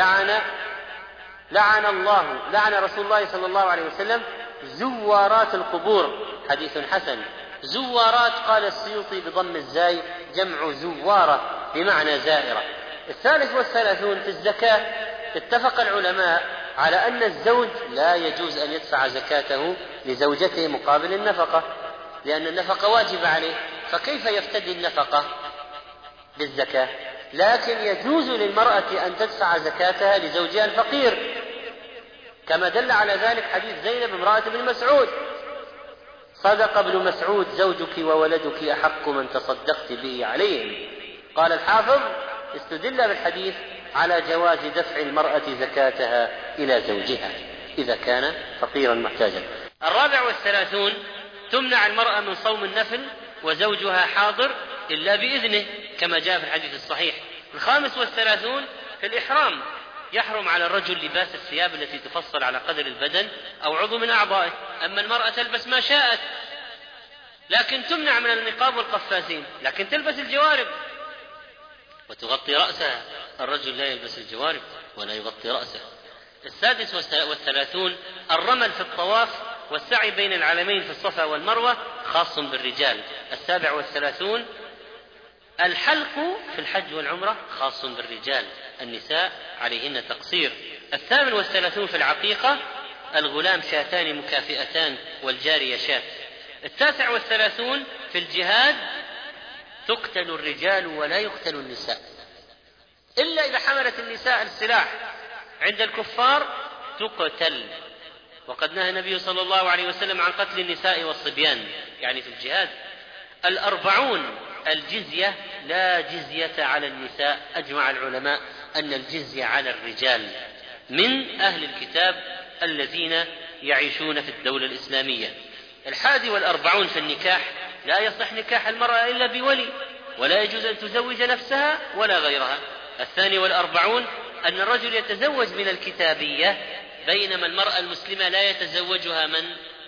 لعن رسول الله صلى الله عليه وسلم زوارات القبور. حديث حسن. زوارات قال السيوطي بضم الزاي جمع زوارة بمعنى زائرة. 33 في الزكاة، اتفق العلماء على أن الزوج لا يجوز أن يدفع زكاته لزوجته مقابل النفقة، لأن النفقة واجبة عليه، فكيف يفتدي النفقة بالزكاة؟ لكن يجوز للمرأة أن تدفع زكاتها لزوجها الفقير، كما دل على ذلك حديث زينب امرأة ابن مسعود: صدق ابن مسعود زوجك وولدك أحق من تصدقت به عليهم. قال الحافظ: استدل بالحديث على جواز دفع المرأة زكاتها إلى زوجها إذا كان فقيرا محتاجا. 34 تمنع المرأة من صوم النفل وزوجها حاضر إلا بإذنه كما جاء في الحديث الصحيح. 35 في الإحرام، يحرم على الرجل لباس الثياب التي تفصل على قدر البدن أو عضو من أعضائه، أما المرأة تلبس ما شاءت، لكن تمنع من النقاب والقفازين، لكن تلبس الجوارب وتغطي رأسها. الرجل لا يلبس الجوارب ولا يغطي رأسه. 36 الرمل في الطواف والسعي بين العلمين في الصفا والمروة خاص بالرجال. 37 الحلق في الحج والعمرة خاص بالرجال، النساء عليهن تقصير. 38 في العقيقة، الغلام شاتان مكافئتان والجارية شاة. 39 في الجهاد، تقتل الرجال ولا يقتل النساء، إلا إذا حملت النساء السلاح عند الكفار تقتل، وقد نهى النبي صلى الله عليه وسلم عن قتل النساء والصبيان يعني في الجهاد. 40 الجزية، لا جزية على النساء، أجمع العلماء أن الجزية على الرجال من أهل الكتاب الذين يعيشون في الدولة الإسلامية. 41 في النكاح، لا يصح نكاح المرأة إلا بولي، ولا يجوز أن تزوج نفسها ولا غيرها. 42 أن الرجل يتزوج من الكتابية، بينما المرأة المسلمة لا يتزوجها من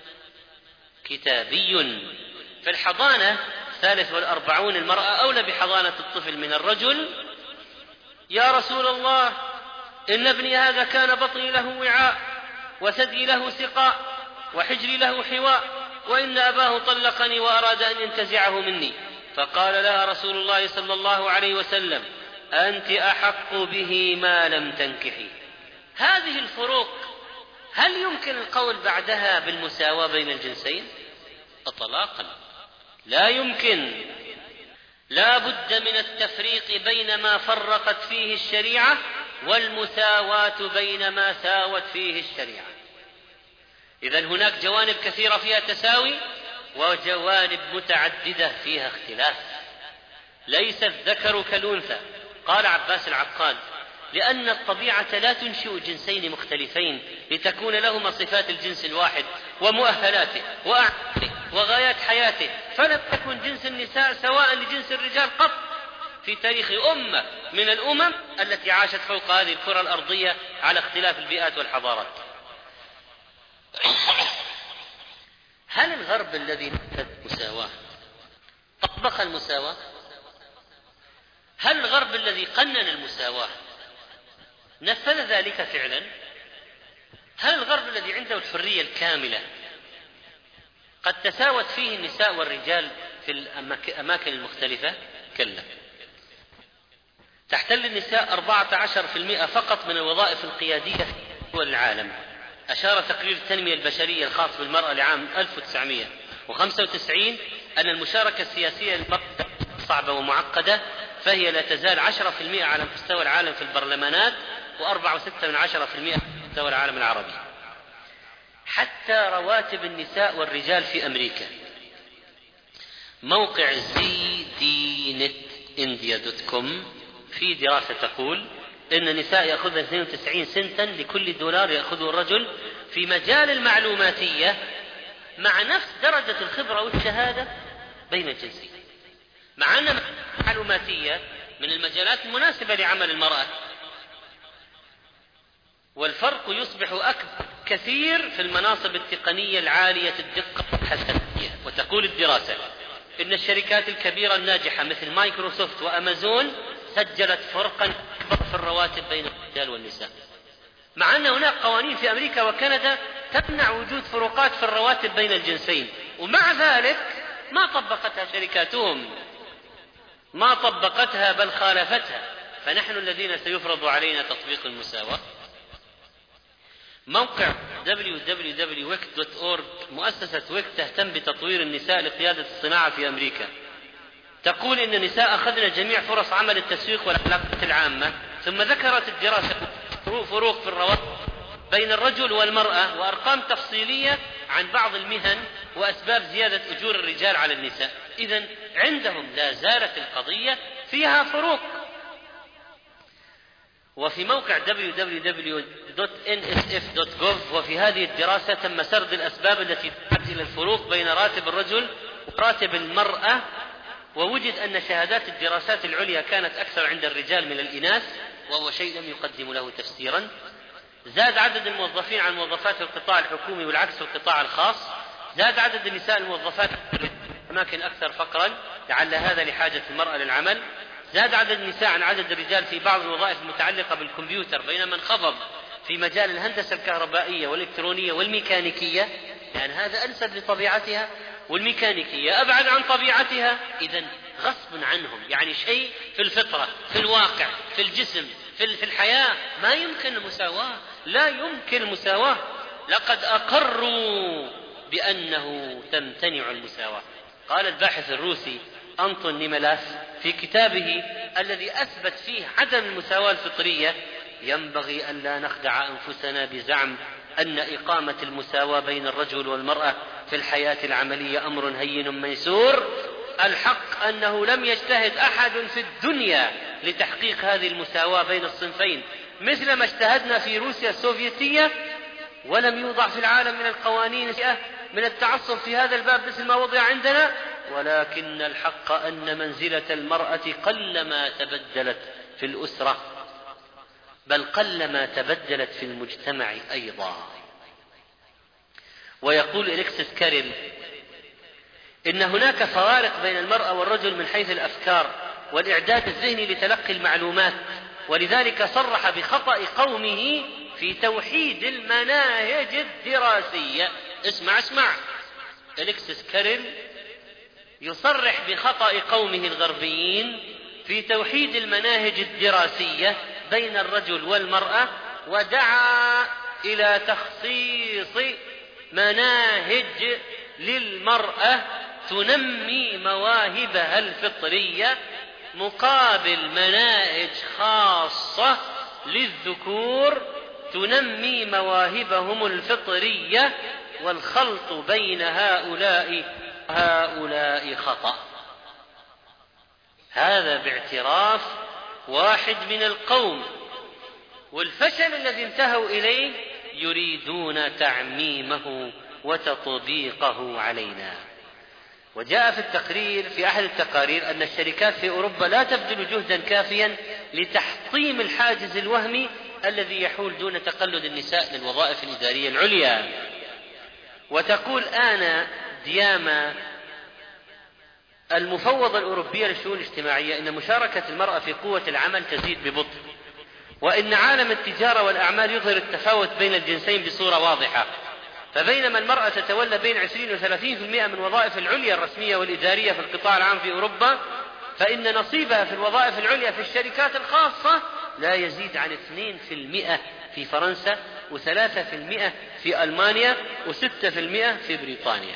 كتابي. في الحضانة 43 المرأة أولى بحضانة الطفل من الرجل. يا رسول الله، إن ابني هذا كان بطني له وعاء وثدي له سقاء وحجري له حواء، وإن أباه طلقني وأراد أن ينتزعه مني، فقال لها رسول الله صلى الله عليه وسلم: أنت أحق به ما لم تنكحي. هذه الفروق هل يمكن القول بعدها بالمساواة بين الجنسين؟ إطلاقا لا يمكن. لا بد من التفريق بين ما فرقت فيه الشريعة والمساواة بين ما ساوت فيه الشريعة. إذن هناك جوانب كثيرة فيها تساوي وجوانب متعددة فيها اختلاف. ليس الذكر كالأنثى. قال عباس العقاد: لأن الطبيعة لا تنشئ جنسين مختلفين لتكون لهما صفات الجنس الواحد ومؤهلاته وأعماله وغايات حياته، فلم تكن جنس النساء سواء لجنس الرجال قط في تاريخ أمة من الأمم التي عاشت فوق هذه الكرة الأرضية على اختلاف البيئات والحضارات. هل الغرب الذي نفذ المساواة طبق المساواة؟ هل الغرب الذي قنن المساواة نفذ ذلك فعلا؟ هل الغرب الذي عنده الحرية الكاملة قد تساوت فيه النساء والرجال في الأماكن المختلفة؟ كلا. تحتل النساء 14% فقط من الوظائف القيادية في دول العالم. أشار تقرير التنمية البشرية الخاص بالمرأة لعام 1995 أن المشاركة السياسية للمرأة صعبة ومعقدة، فهي لا تزال 10% على مستوى العالم في البرلمانات و4.6% على مستوى العالم العربي. حتى رواتب النساء والرجال في أمريكا. موقع zdnetindia.com في دراسة تقول إن النساء يأخذن 92 سنتا لكل دولار يأخذه الرجل في مجال المعلوماتية، مع نفس درجة الخبرة والشهادة بين الجنسين، مع أن المعلوماتية من المجالات المناسبة لعمل المرأة، والفرق يصبح أكبر كثير في المناصب التقنية العالية الدقة والحساسية. وتقول الدراسة إن الشركات الكبيرة الناجحة مثل مايكروسوفت وأمازون سجلت فرقا أكبر في الرواتب بين الرجال والنساء، مع أن هناك قوانين في أمريكا وكندا تمنع وجود فروقات في الرواتب بين الجنسين، ومع ذلك ما طبقتها شركاتهم، ما طبقتها بل خالفتها. فنحن الذين سيفرض علينا تطبيق المساواة. موقع www.wix.org مؤسسة ويك تهتم بتطوير النساء لقيادة الصناعة في أمريكا، تقول إن النساء أخذن جميع فرص عمل التسويق والعلاقات العامة. ثم ذكرت الدراسة فروق في الرواتب بين الرجل والمرأة وأرقام تفصيلية عن بعض المهن وأسباب زيادة أجور الرجال على النساء. إذن عندهم لا زالت القضية فيها فروق. وفي موقع www.nsf.gov وفي هذه الدراسة تم سرد الأسباب التي تؤدي إلى الفروق بين راتب الرجل وراتب المرأة، ووجد أن شهادات الدراسات العليا كانت أكثر عند الرجال من الإناث، وهو شيء لم يقدم له تفسيرا. زاد عدد الموظفين عن موظفات القطاع الحكومي والعكس في القطاع الخاص. زاد عدد النساء الموظفات في أماكن أكثر فقرا، لعل هذا لحاجة المرأة للعمل. زاد عدد النساء عن عدد الرجال في بعض الوظائف المتعلقة بالكمبيوتر، بينما انخفض في مجال الهندسة الكهربائية والإلكترونية والميكانيكية، لأن هذا أنسب لطبيعتها، والميكانيكية أبعد عن طبيعتها. إذن غصب عنهم، يعني شيء في الفطرة، في الواقع، في الجسم، في الحياة، ما يمكن المساواة، لا يمكن المساواة. لقد أقروا بأنه تمتنع المساواة. قال الباحث الروسي أنطون نيميلاس في كتابه الذي أثبت فيه عدم المساواة الفطرية: ينبغي أن لا نخدع أنفسنا بزعم أن إقامة المساواة بين الرجل والمرأة في الحياة العملية أمر هين ميسور. الحق أنه لم يجتهد أحد في الدنيا لتحقيق هذه المساواة بين الصنفين مثل ما اجتهدنا في روسيا السوفيتية، ولم يوضع في العالم من القوانين من التعصب في هذا الباب مثل ما وضع عندنا. ولكن الحق أن منزلة المرأة قلما تبدلت في الأسرة، بل قلما تبدلت في المجتمع أيضا. ويقول إليكسيس كاريل إن هناك فوارق بين المرأة والرجل من حيث الأفكار والإعداد الذهني لتلقي المعلومات، ولذلك صرح بخطأ قومه في توحيد المناهج الدراسية. اسمع إليكسيس كاريل يصرح بخطأ قومه الغربيين في توحيد المناهج الدراسية بين الرجل والمرأة، ودعا إلى تخصيص مناهج للمرأة تنمي مواهبها الفطرية مقابل مناهج خاصة للذكور تنمي مواهبهم الفطرية، والخلط بين هؤلاء خطأ. هذا باعتراف واحد من القوم، والفشل الذي انتهوا إليه يريدون تعميمه وتطبيقه علينا. وجاء في التقرير، في أحد التقارير، أن الشركات في أوروبا لا تبذل جهدا كافيا لتحطيم الحاجز الوهمي الذي يحول دون تقلد النساء للوظائف الإدارية العليا. وتقول آنا دياما المفوضة الأوروبية للشؤون الاجتماعية إن مشاركة المرأة في قوة العمل تزيد ببطء، وإن عالم التجارة والأعمال يظهر التفاوت بين الجنسين بصورة واضحة، فبينما المرأة تتولى بين 20 و 30% من وظائف العليا الرسمية والإدارية في القطاع العام في أوروبا، فإن نصيبها في الوظائف العليا في الشركات الخاصة لا يزيد عن 2% في فرنسا، و3% في ألمانيا، و6% في بريطانيا.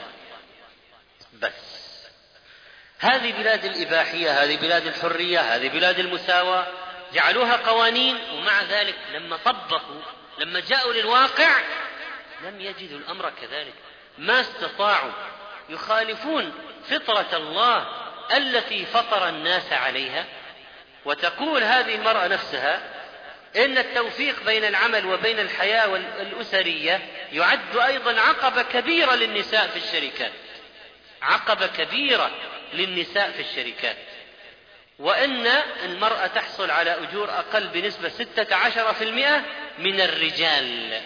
بس هذه بلاد الإباحية، هذه بلاد الحرية، هذه بلاد المساواة، جعلوها قوانين، ومع ذلك لما طبقوا، لما جاءوا للواقع لم يجدوا الأمر كذلك. ما استطاعوا، يخالفون فطرة الله التي فطر الناس عليها. وتقول هذه المرأة نفسها إن التوفيق بين العمل وبين الحياة الأسرية يعد أيضا عقبة كبيرة للنساء في الشركات، عقبة كبيرة للنساء في الشركات، وأن المرأة تحصل على أجور أقل بنسبة 16% من الرجال.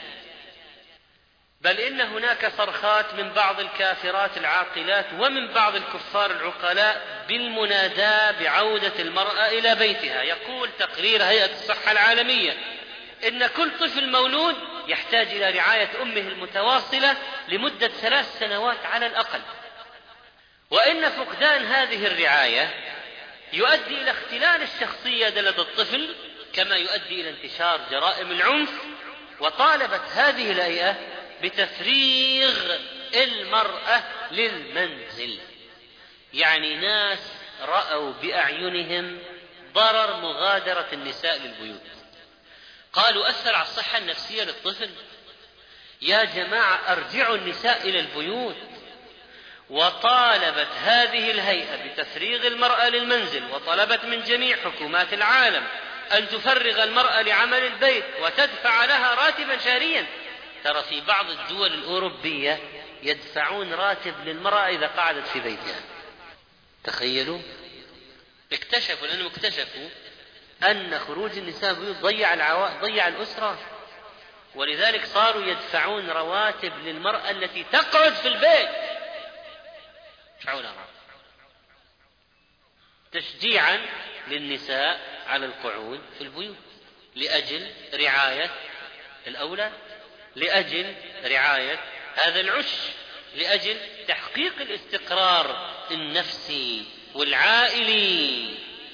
بل إن هناك صرخات من بعض الكافرات العاقلات ومن بعض الكفار العقلاء بالمناداة بعودة المرأة إلى بيتها. يقول تقرير هيئة الصحة العالمية إن كل طفل مولود يحتاج إلى رعاية أمه المتواصلة لمدة 3 سنوات على الأقل، وإن فقدان هذه الرعاية يؤدي إلى اختلال الشخصية لدى الطفل، كما يؤدي إلى انتشار جرائم العنف. وطالبت هذه الهيئة بتفريغ المرأة للمنزل. يعني ناس رأوا بأعينهم ضرر مغادرة النساء للبيوت، قالوا أثر على الصحة النفسية للطفل. يا جماعة أرجعوا النساء إلى البيوت. وطالبت هذه الهيئة بتفريغ المرأة للمنزل، وطلبت من جميع حكومات العالم أن تفرغ المرأة لعمل البيت وتدفع لها راتبا شهريا. ترى في بعض الدول الأوروبية يدفعون راتب للمرأة إذا قعدت في بيتها. تخيلوا، اكتشفوا، لأنهم اكتشفوا أن خروج النساء بيوت ضيع الأسرة، ولذلك صاروا يدفعون رواتب للمرأة التي تقعد في البيت، تشجيعا للنساء على القعود في البيوت لأجل رعاية الأولاد، لأجل رعاية هذا العش، لأجل تحقيق الاستقرار النفسي والعائلي.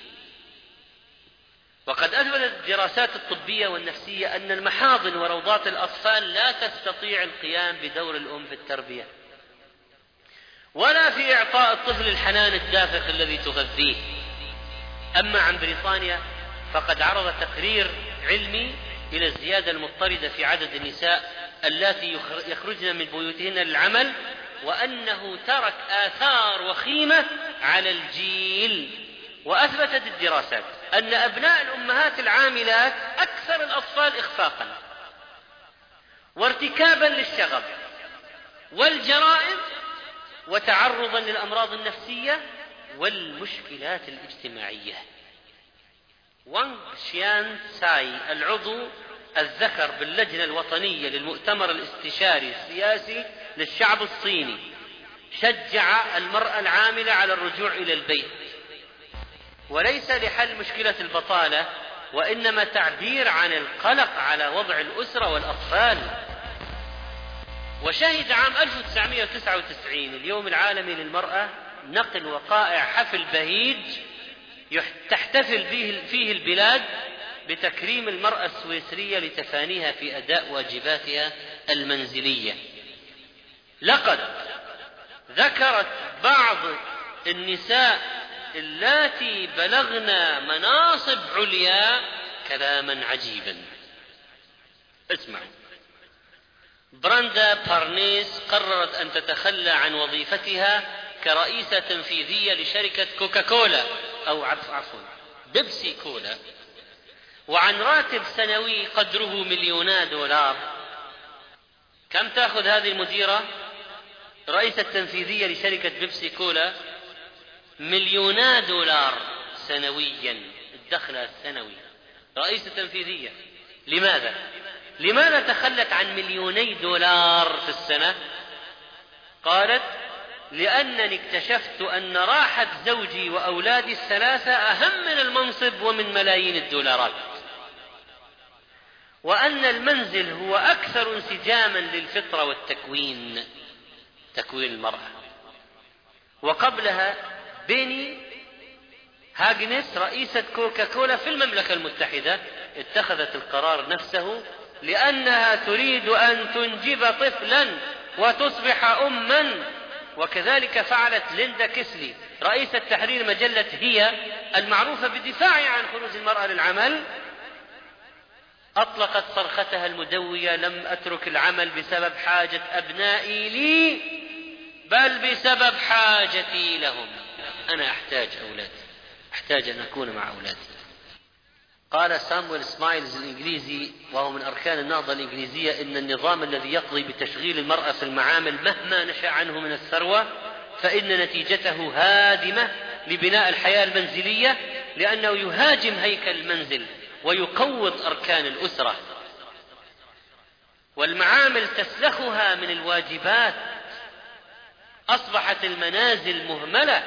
وقد أثبتت الدراسات الطبية والنفسية أن المحاضن وروضات الأطفال لا تستطيع القيام بدور الأم في التربية ولا في إعطاء الطفل الحنان الدافق الذي تغذيه. أما عن بريطانيا فقد عرض تقرير علمي إلى الزيادة المضطردة في عدد النساء اللاتي يخرجن من بيوتهن للعمل، وأنه ترك آثار وخيمة على الجيل. وأثبتت الدراسات أن أبناء الأمهات العاملات أكثر الأطفال إخفاقا وارتكابا للشغب والجرائم وتعرضا للأمراض النفسية والمشكلات الاجتماعية. وانغ شيان ساي العضو الذكر باللجنة الوطنية للمؤتمر الاستشاري السياسي للشعب الصيني شجع المرأة العاملة على الرجوع إلى البيت، وليس لحل مشكلة البطالة، وإنما تعبير عن القلق على وضع الأسرة والأطفال. وشهد عام 1999 اليوم العالمي للمرأة نقل وقائع حفل بهيج تحتفل فيه البلاد بتكريم المرأة السويسرية لتفانيها في أداء واجباتها المنزلية. لقد ذكرت بعض النساء اللاتي بلغن مناصب عليا كلاما عجيبا. اسمعوا. براندا بارنيس قررت أن تتخلى عن وظيفتها كرئيسة تنفيذية لشركة كوكاكولا أو عفوا بيبسي كولا، وعن راتب سنوي قدره $1,000,000. كم تأخذ هذه المديرة رئيسة تنفيذية لشركة بيبسي كولا؟ $1,000,000 سنويا، الدخل السنوي، رئيسة تنفيذية. لماذا تخلت عن $2,000,000 في السنة؟ قالت: لأنني اكتشفت أن راحة زوجي وأولادي الثلاثة أهم من المنصب ومن ملايين الدولارات، وأن المنزل هو أكثر انسجاما للفطرة والتكوين، تكوين المرأة. وقبلها بيني هاجنس رئيسة كوكاكولا في المملكة المتحدة اتخذت القرار نفسه لأنها تريد أن تنجب طفلا وتصبح أما. وكذلك فعلت ليندا كيسلي رئيسة تحرير مجلة هي المعروفة بالدفاع عن خروج المرأة للعمل. أطلقت صرختها المدوية: لم أترك العمل بسبب حاجة أبنائي لي، بل بسبب حاجتي لهم. أنا أحتاج أولادي، أحتاج أن أكون مع أولادي. قال سامويل سمايلز الإنجليزي وهو من أركان النهضة الإنجليزية: إن النظام الذي يقضي بتشغيل المرأة في المعامل مهما نشأ عنه من الثروة فإن نتيجته هادمة لبناء الحياة المنزلية، لأنه يهاجم هيكل المنزل ويقوض أركان الأسرة، والمعامل تسلخها من الواجبات. أصبحت المنازل مهملة.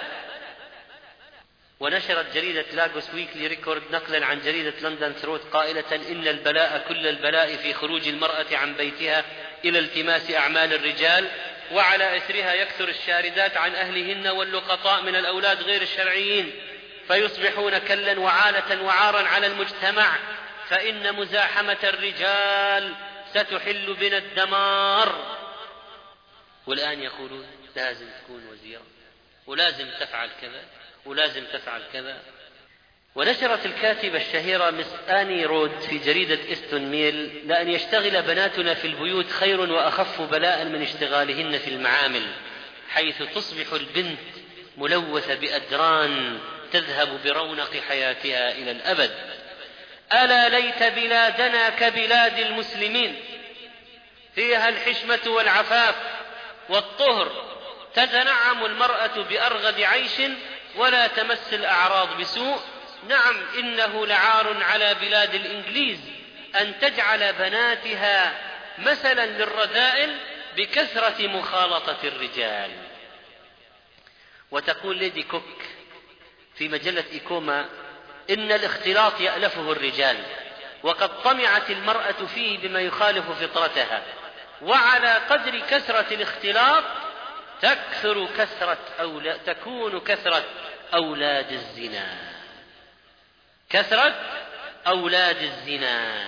ونشرت جريدة لاغوس ويكلي ريكورد نقلا عن جريدة لندن ثروت قائلة: إن البلاء كل البلاء في خروج المرأة عن بيتها إلى التماس أعمال الرجال، وعلى إثرها يكثر الشاردات عن أهلهن واللقطاء من الأولاد غير الشرعيين، فيصبحون كلا وعالة وعارا على المجتمع، فإن مزاحمة الرجال ستحل بنا الدمار. والآن يقولون لازم تكون وزيرة، ولازم تفعل كذا، ولازم تفعل كذا. ونشرت الكاتبة الشهيرة مس آني رود في جريدة إستون ميل: لأن يشتغل بناتنا في البيوت خير وأخف بلاء من اشتغالهن في المعامل، حيث تصبح البنت ملوثة بأدران تذهب برونق حياتها إلى الأبد. ألا ليت بلادنا كبلاد المسلمين، فيها الحشمة والعفاف والطهر، تتنعم المرأة بأرغد عيش ولا تمس الأعراض بسوء. نعم، إنه لعار على بلاد الإنجليز أن تجعل بناتها مثلا للرذائل بكثرة مخالطة الرجال. وتقول ليدي كوك في مجلة إيكوما: إن الاختلاط يألفه الرجال، وقد طمعت المرأة فيه بما يخالف فطرتها، وعلى قدر كثرة الاختلاط تكون كثرة أولاد الزنا. كثرة أولاد الزنا.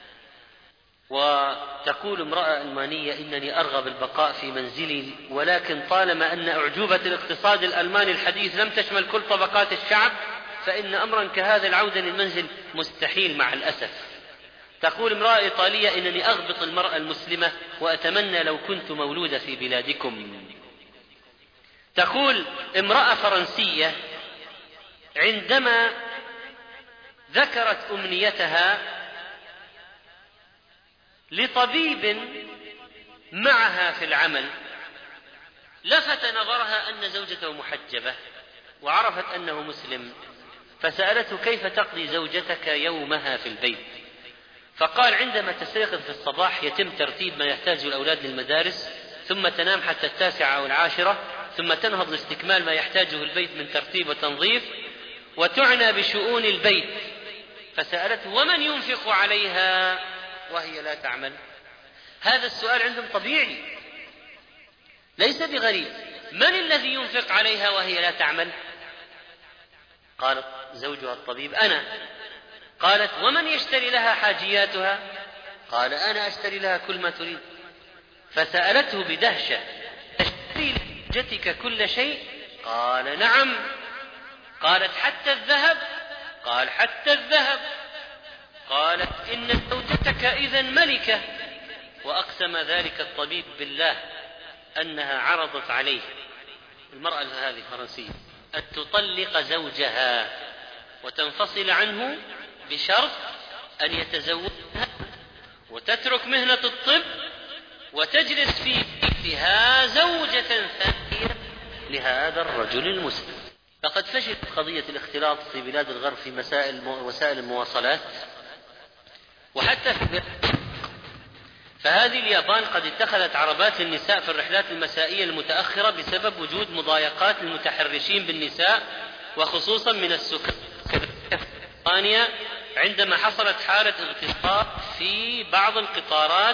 وتقول امرأة ألمانية: إنني أرغب البقاء في منزلي، ولكن طالما أن أعجوبة الاقتصاد الألماني الحديث لم تشمل كل طبقات الشعب، فإن أمرا كهذا العودة للمنزل مستحيل مع الأسف. تقول امرأة إيطالية: إنني أغبط المرأة المسلمة وأتمنى لو كنت مولودة في بلادكم. تقول امرأة فرنسية عندما ذكرت أمنيتها لطبيب معها في العمل، لفت نظرها أن زوجته محجبة وعرفت أنه مسلم، فسألته: كيف تقضي زوجتك يومها في البيت؟ فقال: عندما تستيقظ في الصباح يتم ترتيب ما يحتاجه الأولاد للمدارس، ثم تنام حتى 9 أو 10، ثم تنهض لاستكمال ما يحتاجه البيت من ترتيب وتنظيف، وتعنى بشؤون البيت. فسألته: ومن ينفق عليها وهي لا تعمل؟ هذا السؤال عندهم طبيعي، ليس بغريب. من الذي ينفق عليها وهي لا تعمل؟ قالت زوجها الطبيب أنا. قالت ومن يشتري لها حاجياتها؟ قال أنا أشتري لها كل ما تريد. فسألته بدهشة تشتري لزوجتك كل شيء؟ قال نعم. قالت حتى الذهب؟ قال حتى الذهب. قالت إن زوجتك إذن ملكة. وأقسم ذلك الطبيب بالله أنها عرضت عليه، المرأة هذه الفرنسية، أن تطلق زوجها وتنفصل عنه بشرط أن يتزوجها وتترك مهنة الطب وتجلس في بيتها زوجة ثانية لهذا الرجل المسلم. لقد فشلت قضية الاختلاط في بلاد الغرب في وسائل المواصلات وحتى في بلاد. فهذه اليابان قد اتخذت عربات للنساء في الرحلات المسائية المتأخرة بسبب وجود مضايقات للمتحرشين بالنساء وخصوصا من السكان. إسبانيا عندما حصلت حالة اغتصاب في بعض القطارات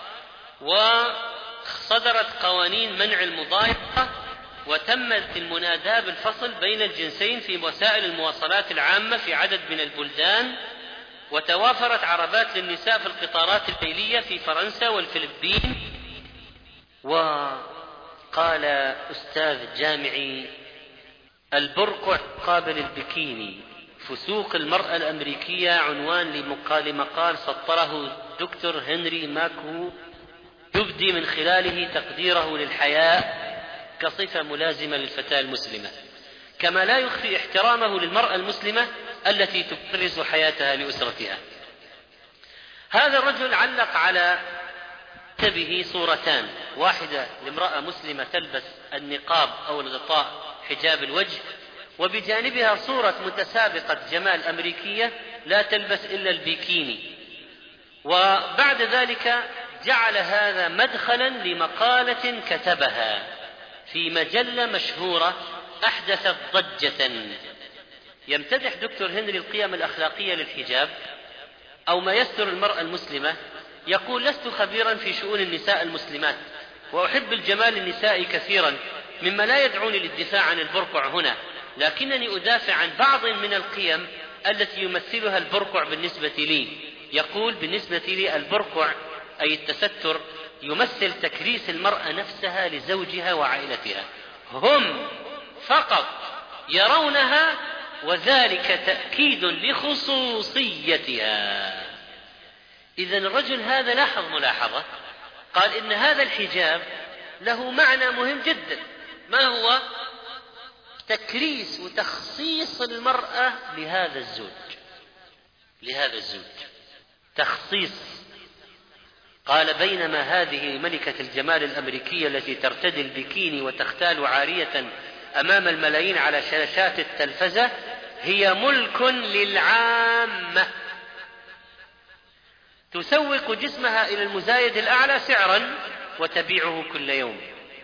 وصدرت قوانين منع المضايقة وتمت المناداة بالفصل بين الجنسين في وسائل المواصلات العامة في عدد من البلدان، وتوافرت عربات للنساء في القطارات الليلية في فرنسا والفلبين. وقال أستاذ جامعي البرقع قابل البكيني فسوق المرأة الأمريكية عنوان لمقال سطره دكتور هنري ماكو يبدي من خلاله تقديره للحياء كصفة ملازمة للفتاة المسلمة، كما لا يخفي احترامه للمرأة المسلمة التي تكرس حياتها لأسرتها. هذا الرجل علق على كتبه صورتان، واحدة لامرأة مسلمة تلبس النقاب أو الغطاء حجاب الوجه، وبجانبها صورة متسابقة جمال أمريكية لا تلبس إلا البيكيني. وبعد ذلك جعل هذا مدخلا لمقالة كتبها في مجلة مشهورة أحدثت ضجة. يمتدح دكتور هنري القيم الأخلاقية للحجاب أو ما يستر المرأة المسلمة. يقول لست خبيرا في شؤون النساء المسلمات وأحب الجمال النسائي كثيرا مما لا يدعوني للدفاع عن البرقع هنا، لكنني أدافع عن بعض من القيم التي يمثلها البرقع بالنسبة لي. يقول بالنسبة لي البرقع أي التستر يمثل تكريس المرأة نفسها لزوجها وعائلتها، هم فقط يرونها وذلك تأكيد لخصوصيتها. إذن الرجل هذا لاحظ ملاحظة، قال إن هذا الحجاب له معنى مهم جدا، ما هو؟ تكريس وتخصيص المرأة لهذا الزوج تخصيص. قال بينما هذه ملكة الجمال الأمريكية التي ترتدي البكيني وتختال عارية أمام الملايين على شاشات التلفزة هي ملك للعامة، تسوق جسمها إلى المزايد الأعلى سعرا وتبيعه كل يوم.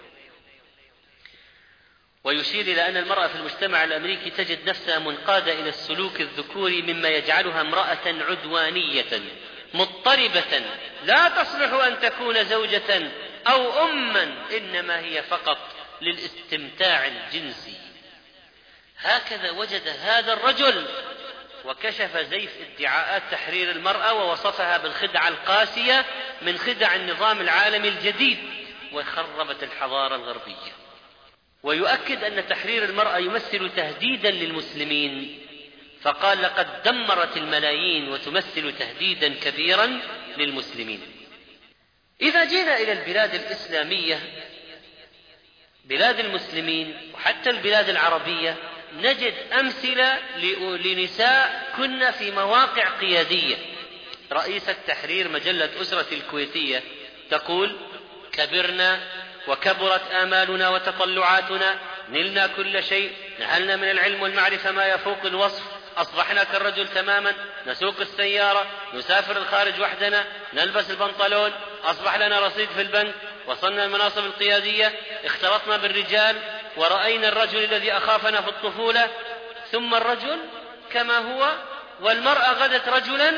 ويشير إلى أن المرأة في المجتمع الأمريكي تجد نفسها منقادة إلى السلوك الذكوري مما يجعلها امرأة عدوانية مضطربة لا تصلح أن تكون زوجة أو أما، إنما هي فقط للاستمتاع الجنسي. هكذا وجد هذا الرجل، وكشف زيف ادعاءات تحرير المرأة ووصفها بالخدعة القاسية من خدع النظام العالمي الجديد، وخربت الحضارة الغربية. ويؤكد أن تحرير المرأة يمثل تهديدا للمسلمين، فقال لقد دمرت الملايين وتمثل تهديدا كبيرا للمسلمين. إذا جينا إلى البلاد الإسلامية، بلاد المسلمين وحتى البلاد العربية، نجد أمثلة لنساء كن في مواقع قيادية. رئيسة تحرير مجلة أسرة الكويتية تقول كبرنا وكبرت آمالنا وتطلعاتنا، نلنا كل شيء، نهلنا من العلم والمعرفة ما يفوق الوصف، أصبحنا كالرجل تماما، نسوق السيارة، نسافر الخارج وحدنا، نلبس البنطلون، أصبح لنا رصيد في البنك، وصلنا المناصب القيادية، اختلطنا بالرجال ورأينا الرجل الذي أخافنا في الطفولة، ثم الرجل كما هو والمرأة غدت رجلا.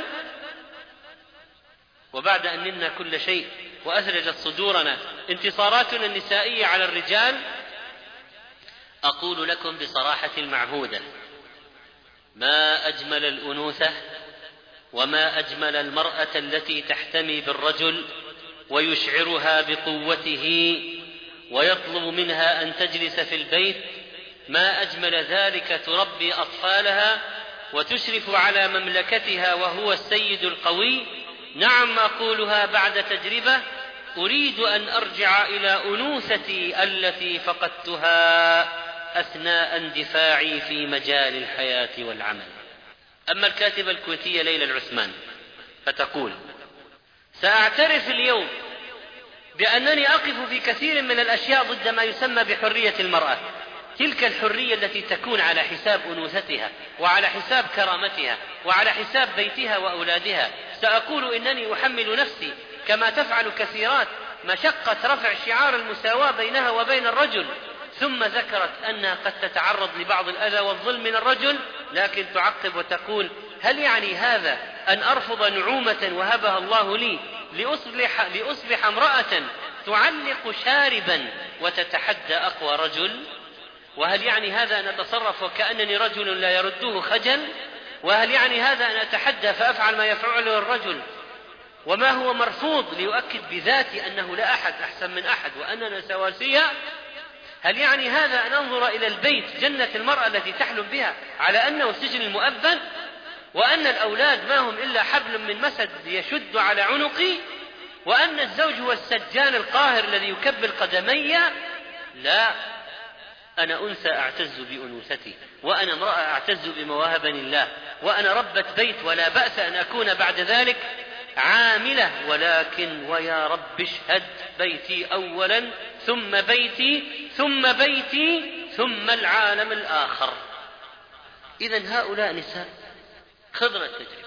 وبعد أن نلنا كل شيء وأثلجت صدورنا انتصاراتنا النسائية على الرجال، أقول لكم بصراحة المعهودة: ما أجمل الأنوثة وما أجمل المرأة التي تحتمي بالرجل ويشعرها بقوته ويطلب منها أن تجلس في البيت. ما أجمل ذلك، تربي أطفالها وتشرف على مملكتها وهو السيد القوي. نعم، أقولها بعد تجربة. أريد أن أرجع إلى أنوثتي التي فقدتها أثناء اندفاعي في مجال الحياة والعمل. أما الكاتبة الكويتية ليلى العثمان فتقول: سأعترف اليوم بأنني أقف في كثير من الأشياء ضد ما يسمى بحرية المرأة، تلك الحرية التي تكون على حساب أنوثتها وعلى حساب كرامتها وعلى حساب بيتها وأولادها. سأقول إنني أحمل نفسي كما تفعل كثيرات مشقة رفع شعار المساواة بينها وبين الرجل. ثم ذكرت أنها قد تتعرض لبعض الأذى والظلم من الرجل، لكن تعقب وتقول: هل يعني هذا أن أرفض نعومة وهبها الله لي لأصبح امرأة تعلق شاربا وتتحدى أقوى رجل؟ وهل يعني هذا أن أتصرف وكأنني رجل لا يرده خجل؟ وهل يعني هذا أن أتحدى فأفعل ما يفعله الرجل وما هو مرفوض ليؤكد بذاتي أنه لا أحد أحسن من أحد وأننا سواسية؟ هل يعني هذا أن أنظر إلى البيت جنة المرأة التي تحلم بها على أنه سجن المؤبد، وأن الأولاد ما هم إلا حبل من مسد يشد على عنقي، وأن الزوج هو السجان القاهر الذي يكبل قدمي؟ لا، أنا أنثى أعتز بأنوثتي، وأنا امرأة أعتز بمواهبني الله، وأنا ربة بيت ولا بأس أن أكون بعد ذلك عاملة، ولكن ويا رب اشهد بيتي أولا ثم بيتي ثم بيتي ثم العالم الآخر. إذن هؤلاء نساء خضنا التجربة،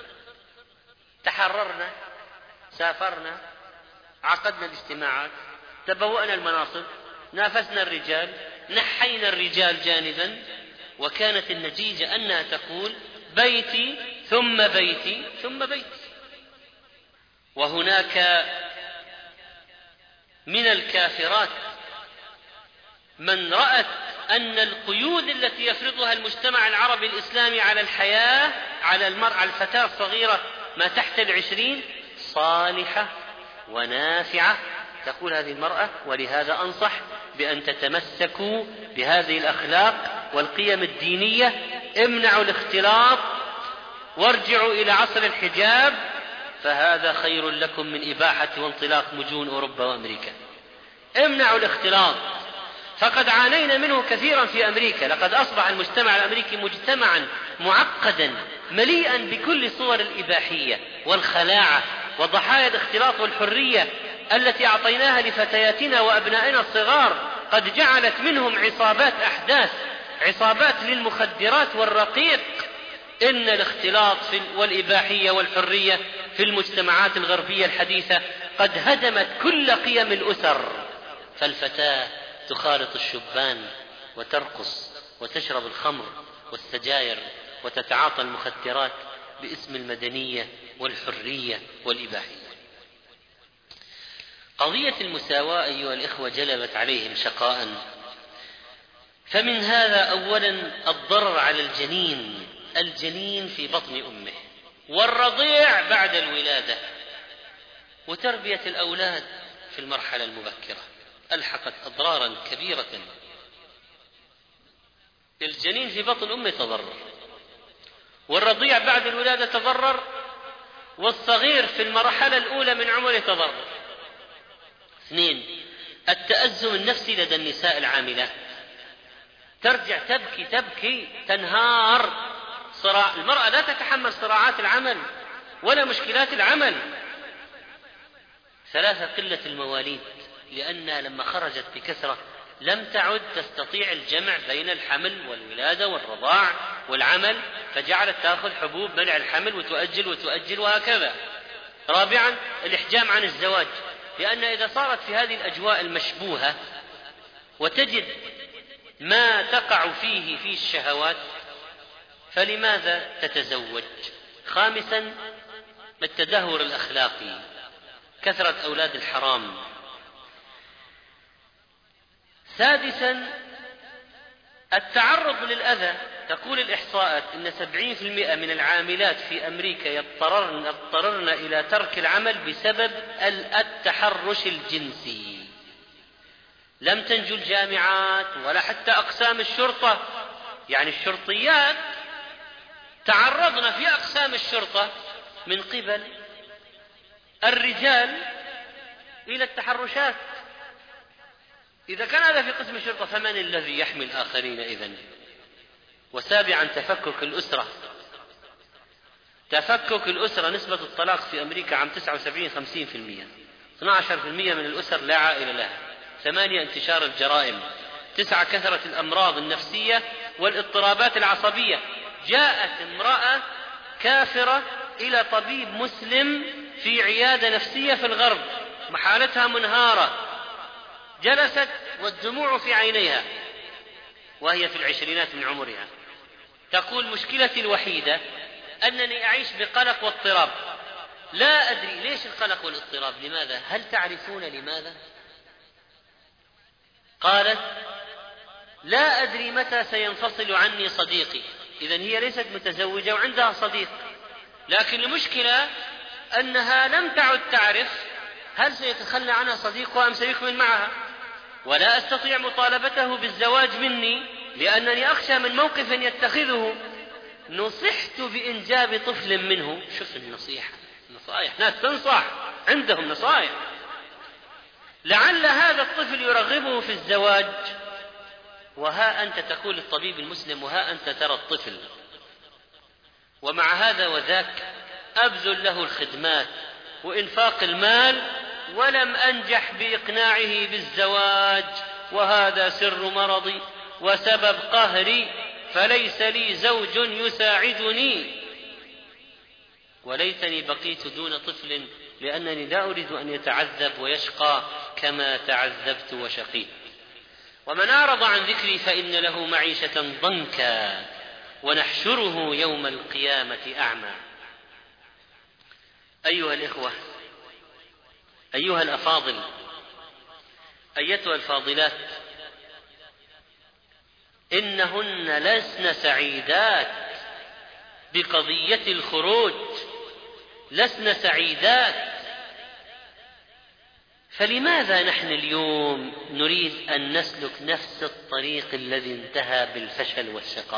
تحررنا، سافرنا، عقدنا الاجتماعات، تبوأنا المناصب، نافسنا الرجال، نحينا الرجال جانبا، وكانت النتيجة أنها تقول: بيتي ثم بيتي ثم بيتي. وهناك من الكافرات من رأت أن القيود التي يفرضها المجتمع العربي الإسلامي على الحياة على المرأة الفتاة الصغيرة ما تحت 20 صالحة ونافعة. تقول هذه المرأة: ولهذا أنصح بأن تتمسكوا بهذه الأخلاق والقيم الدينية، امنعوا الاختلاط وارجعوا إلى عصر الحجاب، فهذا خير لكم من إباحة وانطلاق مجون أوروبا وأمريكا. امنعوا الاختلاط، فقد عانينا منه كثيرا في أمريكا. لقد أصبح المجتمع الأمريكي مجتمعا معقدا مليئا بكل صور الإباحية والخلاعة وضحايا الاختلاط والحرية التي أعطيناها لفتياتنا وأبنائنا الصغار. قد جعلت منهم عصابات أحداث، عصابات للمخدرات والرقيق. إن الاختلاط والإباحية والحرية في المجتمعات الغربية الحديثة قد هدمت كل قيم الأسر، فالفتاة تخالط الشبان وترقص وتشرب الخمر والسجاير وتتعاطى المخدرات باسم المدنية والحرية والإباحية. قضية المساواة أيها الإخوة جلبت عليهم شقاء، فمن هذا أولا الضرر على الجنين في بطن أمه، والرضيع بعد الولادة، وتربية الأولاد في المرحلة المبكرة ألحقت أضرارا كبيرة. الجنين في بطن أمه تضرر، والرضيع بعد الولادة تضرر، والصغير في المرحلة الأولى من عمره تضرر. 2. التأزم النفسي لدى النساء العاملات، ترجع تبكي تنهار. المرأة لا تتحمل صراعات العمل ولا مشكلات العمل. 3. قلة المواليد، لأنها لما خرجت بكثرة لم تعد تستطيع الجمع بين الحمل والولادة والرضاع والعمل، فجعلت تأخذ حبوب منع الحمل وتؤجل وهكذا. 4. الإحجام عن الزواج، لأن إذا صارت في هذه الأجواء المشبوهة وتجد ما تقع فيه في الشهوات فلماذا تتزوج؟ 5. التدهور الأخلاقي، كثرة أولاد الحرام. 6. التعرض للأذى، تقول الإحصاءات إن 70% من العاملات في أمريكا يضطررن إلى ترك العمل بسبب التحرش الجنسي. لم تنجو الجامعات ولا حتى أقسام الشرطة، يعني الشرطيات تعرضن في أقسام الشرطة من قبل الرجال إلى التحرشات. إذا كان هذا في قسم الشرطة فمن الذي يحمي الآخرين إذن؟ وسابعا تفكك الأسرة. تفكك الأسرة، نسبة الطلاق في أمريكا عام 79 50%، 12% من الأسر لا عائلة لها، 8 انتشار الجرائم، 9 كثرة الأمراض النفسية والاضطرابات العصبية. جاءت امرأة كافرة إلى طبيب مسلم في عيادة نفسية في الغرب، حالتها منهارة، جلست والدموع في عينيها وهي في العشرينات من عمرها، تقول مشكلتي الوحيدة أنني أعيش بقلق واضطراب، لا أدري ليش القلق والاضطراب، لماذا؟ هل تعرفون لماذا؟ قالت لا أدري متى سينفصل عني صديقي. إذن هي ليست متزوجة وعندها صديق، لكن المشكلة أنها لم تعد تعرف هل سيتخلى عنها صديقها أم سيكمل معها، ولا أستطيع مطالبته بالزواج مني لأنني أخشى من موقف يتخذه. نصحت بإنجاب طفل منه. شوف النصيحة، نصائح، ناس تنصح عندهم نصائح، لعل هذا الطفل يرغبه في الزواج، وها أنت تقول الطبيب المسلم وها أنت ترى الطفل، ومع هذا وذاك أبذل له الخدمات وإنفاق المال ولم أنجح بإقناعه بالزواج، وهذا سر مرضي وسبب قهري، فليس لي زوج يساعدني وليتني بقيت دون طفل، لأنني لا أريد أن يتعذب ويشقى كما تعذبت وشقيت. ومن أعرض عن ذكري فإن له معيشة ضنكا ونحشره يوم القيامة أعمى. أيها الإخوة، أيها الأفاضل، أيتها الفاضلات، إنهن لسن سعيدات بقضية الخروج، لسن سعيدات. فلماذا نحن اليوم نريد أن نسلك نفس الطريق الذي انتهى بالفشل والشقاء؟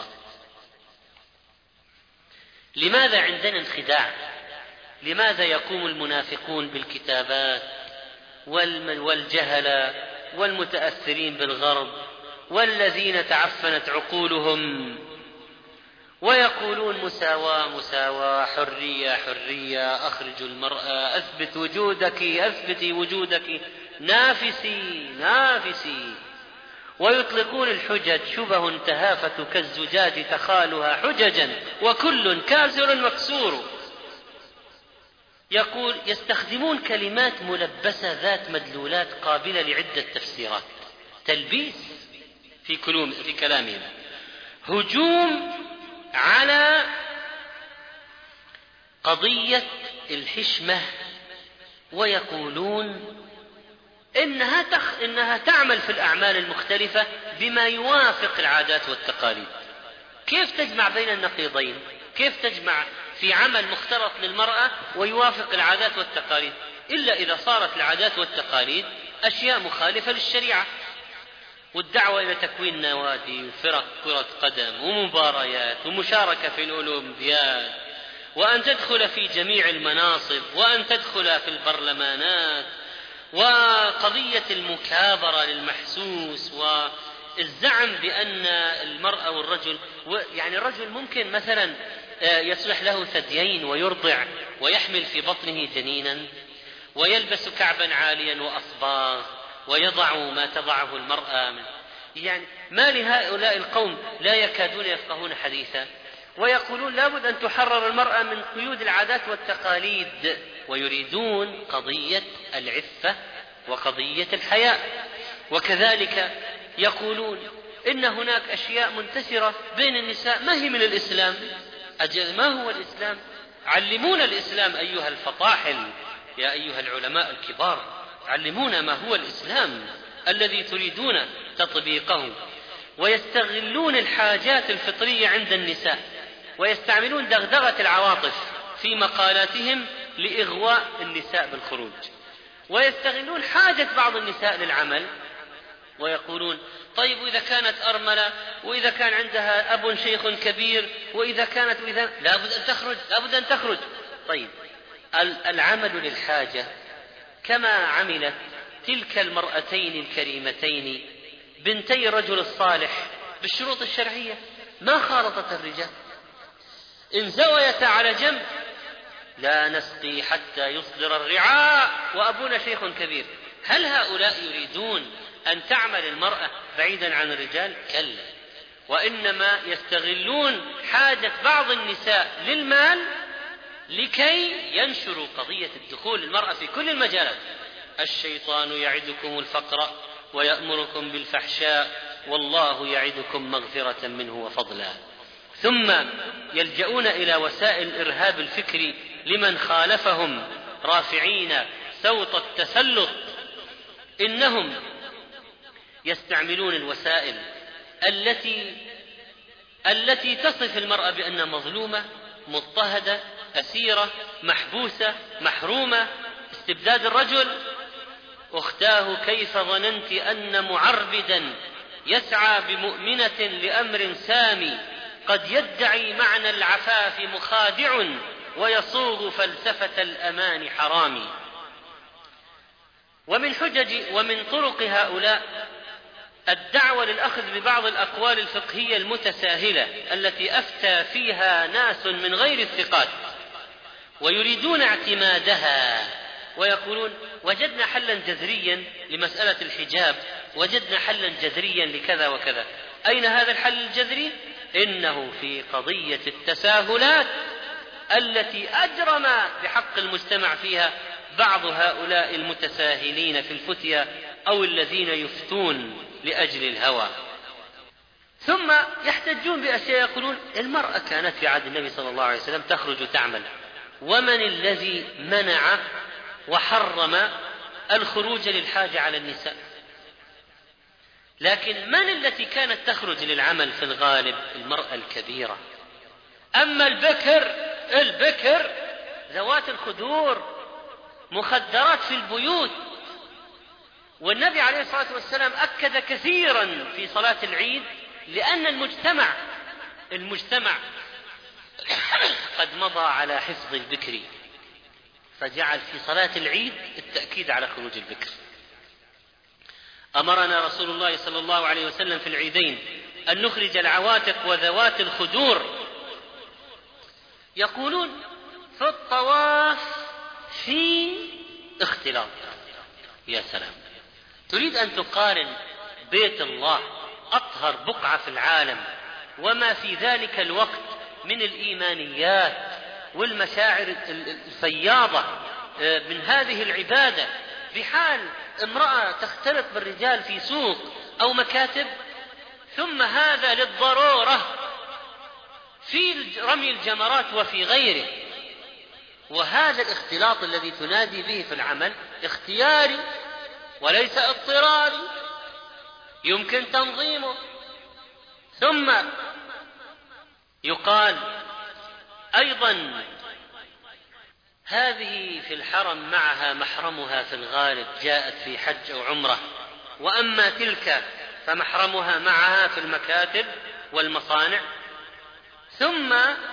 لماذا عندنا انخداع؟ لماذا يقوم المنافقون بالكتابات والجهلة والمتأثرين بالغرب والذين تعفنت عقولهم ويقولون مساواة مساواة، حرية حرية، أخرجوا المرأة، أثبت وجودك، أثبتي وجودك، نافسي نافسي، ويطلقون الحجج شبه تهافت كالزجاج تخالها حججا وكل كاسر مكسور. يقول يستخدمون كلمات ملبسة ذات مدلولات قابلة لعدة تفسيرات، تلبيس في كلامهم، هجوم على قضية الحشمة، ويقولون إنها تعمل في الأعمال المختلفة بما يوافق العادات والتقاليد. كيف تجمع بين النقيضين؟ كيف تجمع في عمل مختلط للمرأة ويوافق العادات والتقاليد؟ إلا إذا صارت العادات والتقاليد أشياء مخالفة للشريعة، والدعوة إلى تكوين نوادي وفرق كرة قدم ومباريات ومشاركة في الأولمبياد، وأن تدخل في جميع المناصب، وأن تدخل في البرلمانات، وقضية المكابرة للمحسوس، والزعم بأن المرأة والرجل، يعني الرجل ممكن مثلا يصلح له ثديين ويرضع ويحمل في بطنه جنينا، ويلبس كعبا عاليا وأصباغ، ويضع ما تضعه المرأة يعني ما لهؤلاء القوم لا يكادون يفقهون حديثا، ويقولون لابد أن تحرر المرأة من قيود العادات والتقاليد، ويريدون قضية العفة وقضية الحياء. وكذلك يقولون إن هناك أشياء منتشرة بين النساء ما هي من الإسلام. أجل ما هو الإسلام؟ علمونا الإسلام أيها الفطاحل، يا أيها العلماء الكبار، علمونا ما هو الإسلام الذي تريدون تطبيقه. ويستغلون الحاجات الفطرية عند النساء، ويستعملون دغدغة العواطف في مقالاتهم لإغواء النساء بالخروج، ويستغلون حاجة بعض النساء للعمل، ويقولون طيب وإذا كانت أرملة، وإذا كان عندها أب شيخ كبير، وإذا لابد أن تخرج. طيب العمل للحاجة كما عملت تلك المرأتين الكريمتين بنتي الرجل الصالح بالشروط الشرعية، ما خالطت الرجال، إن زويتا على جنب لا نسقي حتى يصدر الرعاء وأبونا شيخ كبير. هل هؤلاء يريدون أن تعمل المرأة بعيدا عن الرجال؟ كلا، وإنما يستغلون حاجة بعض النساء للمال لكي ينشروا قضية الدخول للمرأة في كل المجالات. الشيطان يعدكم الفقر ويأمركم بالفحشاء والله يعدكم مغفرة منه وفضلا. ثم يلجؤون إلى وسائل الإرهاب الفكري لمن خالفهم رافعين صوت التسلط. إنهم يستعملون الوسائل التي تصف المرأة بأنها مظلومة، مضطهدة، أسيرة، محبوسة، محرومة، استبداد الرجل. أختاه كيف ظننت أن معربدا يسعى بمؤمنة لأمر سامي قد يدعي معنى العفاف مخادع ويصوغ فلسفة الأمان حرامي. ومن طرق هؤلاء الدعوة للأخذ ببعض الأقوال الفقهية المتساهلة التي أفتى فيها ناس من غير الثقات، ويريدون اعتمادها، ويقولون وجدنا حلا جذريا لمسألة الحجاب، وجدنا حلا جذريا لكذا وكذا. أين هذا الحل الجذري؟ إنه في قضية التساهلات التي أجرم بحق المجتمع فيها بعض هؤلاء المتساهلين في الفتيا أو الذين يفتون لأجل الهوى. ثم يحتجون بأشياء، يقولون المرأة كانت في عهد النبي صلى الله عليه وسلم تخرج تعمل، ومن الذي منع وحرم الخروج للحاجة على النساء؟ لكن من التي كانت تخرج للعمل في الغالب؟ المرأة الكبيرة. أما البكر ذوات الخدور، مخدرات في البيوت. والنبي عليه الصلاة والسلام أكد كثيرا في صلاة العيد لأن المجتمع قد مضى على حفظ البكر، فجعل في صلاة العيد التأكيد على خروج البكر. أمرنا رسول الله صلى الله عليه وسلم في العيدين أن نخرج العواتق وذوات الخدور. يقولون في الطواف في اختلاط. يا سلام، تريد أن تقارن بيت الله أطهر بقعة في العالم وما في ذلك الوقت من الإيمانيات والمشاعر الفياضة من هذه العبادة بحال امرأة تختلط بالرجال في سوق أو مكاتب؟ ثم هذا للضرورة في رمي الجمرات وفي غيره. وهذا الاختلاط الذي تنادي به في العمل اختياري وليس اضطراري، يمكن تنظيمه. ثم يقال أيضا هذه في الحرم معها محرمها في الغالب جاءت في حج أو عمرة، وأما تلك فمحرمها معها في المكاتب والمصانع. ثم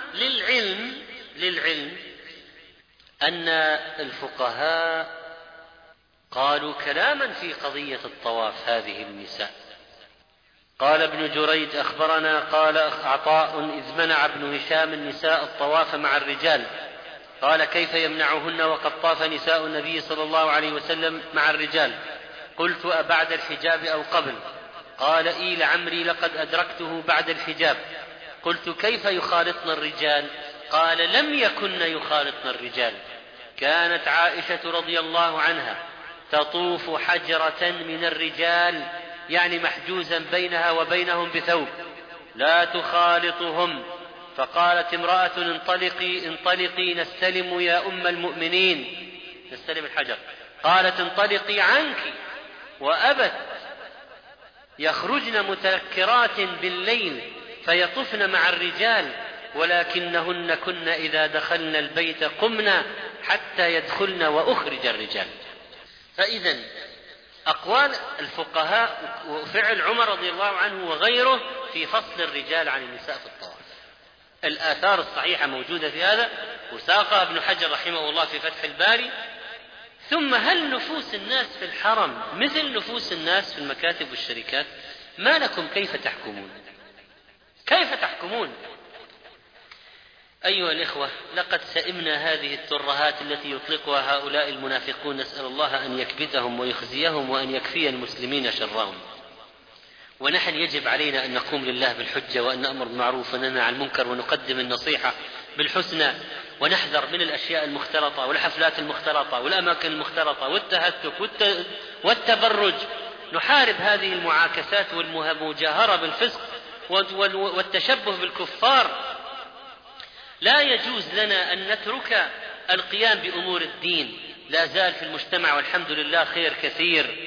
للعلم أن الفقهاء قالوا كلاما في قضية الطواف هذه النساء. قال ابن جريج أخبرنا قال عطاء إذ منع ابن هشام النساء الطواف مع الرجال، قال كيف يمنعهن وقد طاف نساء النبي صلى الله عليه وسلم مع الرجال؟ قلت أبعد الحجاب أو قبل؟ قال إي لعمري لقد أدركته بعد الحجاب. قلت كيف يخالطن الرجال؟ قال لم يكن يخالطن الرجال، كانت عائشة رضي الله عنها تطوف حجرة من الرجال، يعني محجوزا بينها وبينهم بثوب، لا تخالطهم. فقالت امرأة انطلقي نستلم يا أم المؤمنين، نستلم الحجر. قالت انطلقي عنك، وأبت. يخرجن متنكرات بالليل فيطفن مع الرجال، ولكنهن كن إذا دخلن البيت قمنا حتى يدخلن وأخرج الرجال. فإذا أقوال الفقهاء وفعل عمر رضي الله عنه وغيره في فصل الرجال عن النساء في الطواف، الآثار الصحيحة موجودة في هذا، وساقها ابن حجر رحمه الله في فتح الباري. ثم هل نفوس الناس في الحرم مثل نفوس الناس في المكاتب والشركات؟ ما لكم كيف تحكمون؟ كيف تحكمون؟ أيها الإخوة، لقد سئمنا هذه الترهات التي يطلقها هؤلاء المنافقون، نسأل الله أن يكبتهم ويخزيهم وأن يكفي المسلمين شرهم. ونحن يجب علينا أن نقوم لله بالحجة، وأن نأمر بالمعروف وننهى عن المنكر، ونقدم النصيحة بالحسنى، ونحذر من الأشياء المختلطة والحفلات المختلطة والأماكن المختلطة والتهتك والتبرج. نحارب هذه المعاكسات والمجاهرة بالفسق والتشبه بالكفار. لا يجوز لنا أن نترك القيام بأمور الدين، لا زال في المجتمع والحمد لله خير كثير.